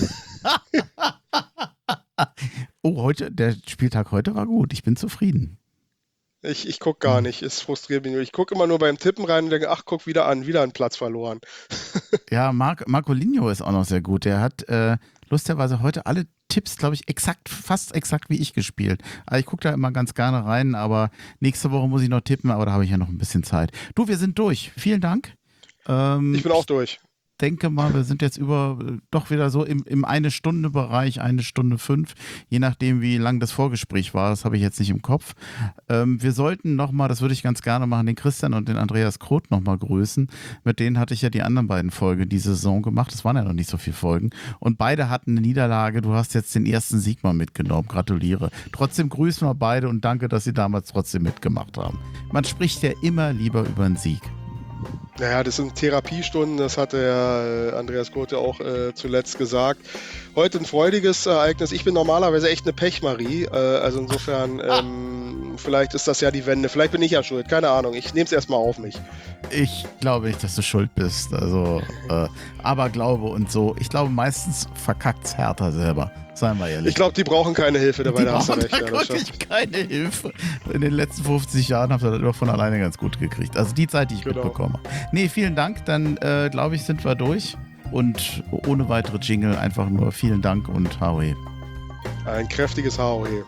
Oh, der Spieltag heute war gut, ich bin zufrieden. Ich gucke gar nicht, es frustriert mich nur. Ich gucke immer nur beim Tippen rein und denke, ach, guck wieder an, wieder einen Platz verloren. Ja, Marcolinho ist auch noch sehr gut. Der hat lustigerweise heute alle Tipps, glaube ich, fast exakt wie ich gespielt. Also ich gucke da immer ganz gerne rein, aber nächste Woche muss ich noch tippen, aber da habe ich ja noch ein bisschen Zeit. Du, wir sind durch. Vielen Dank. Ich bin auch durch. Denke mal, wir sind jetzt doch wieder so im 1-Stunde-Bereich, 1:05, je nachdem, wie lang das Vorgespräch war, das habe ich jetzt nicht im Kopf. Wir sollten nochmal, das würde ich ganz gerne machen, den Christian und den Andreas Kroth nochmal grüßen. Mit denen hatte ich ja die anderen beiden Folgen die Saison gemacht, es waren ja noch nicht so viele Folgen und beide hatten eine Niederlage, du hast jetzt den ersten Sieg mal mitgenommen, gratuliere. Trotzdem grüßen wir beide und danke, dass sie damals trotzdem mitgemacht haben. Man spricht ja immer lieber über einen Sieg. Naja, das sind Therapiestunden, das hat der Andreas Gurte auch zuletzt gesagt. Heute ein freudiges Ereignis. Ich bin normalerweise echt eine Pechmarie, also insofern, vielleicht ist das ja die Wende, vielleicht bin ich ja schuld, keine Ahnung, ich nehme es erstmal auf mich. Ich glaube nicht, dass du schuld bist, also Aberglaube und so. Ich glaube, meistens verkackt's Hertha selber, seien wir ehrlich. Ich glaube, die brauchen keine Hilfe dabei, Die da hast du brauchen recht. da Ja, das wirklich stimmt. keine Hilfe. In den letzten 50 Jahren habt ihr das immer von alleine ganz gut gekriegt. Also die Zeit, die ich Genau. mitbekomme. Nee, vielen Dank. Dann glaube ich, sind wir durch. Und ohne weitere Jingle einfach nur vielen Dank und Haue. Ein kräftiges HOE.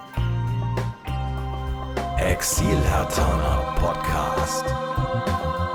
Exil Hertaner Podcast.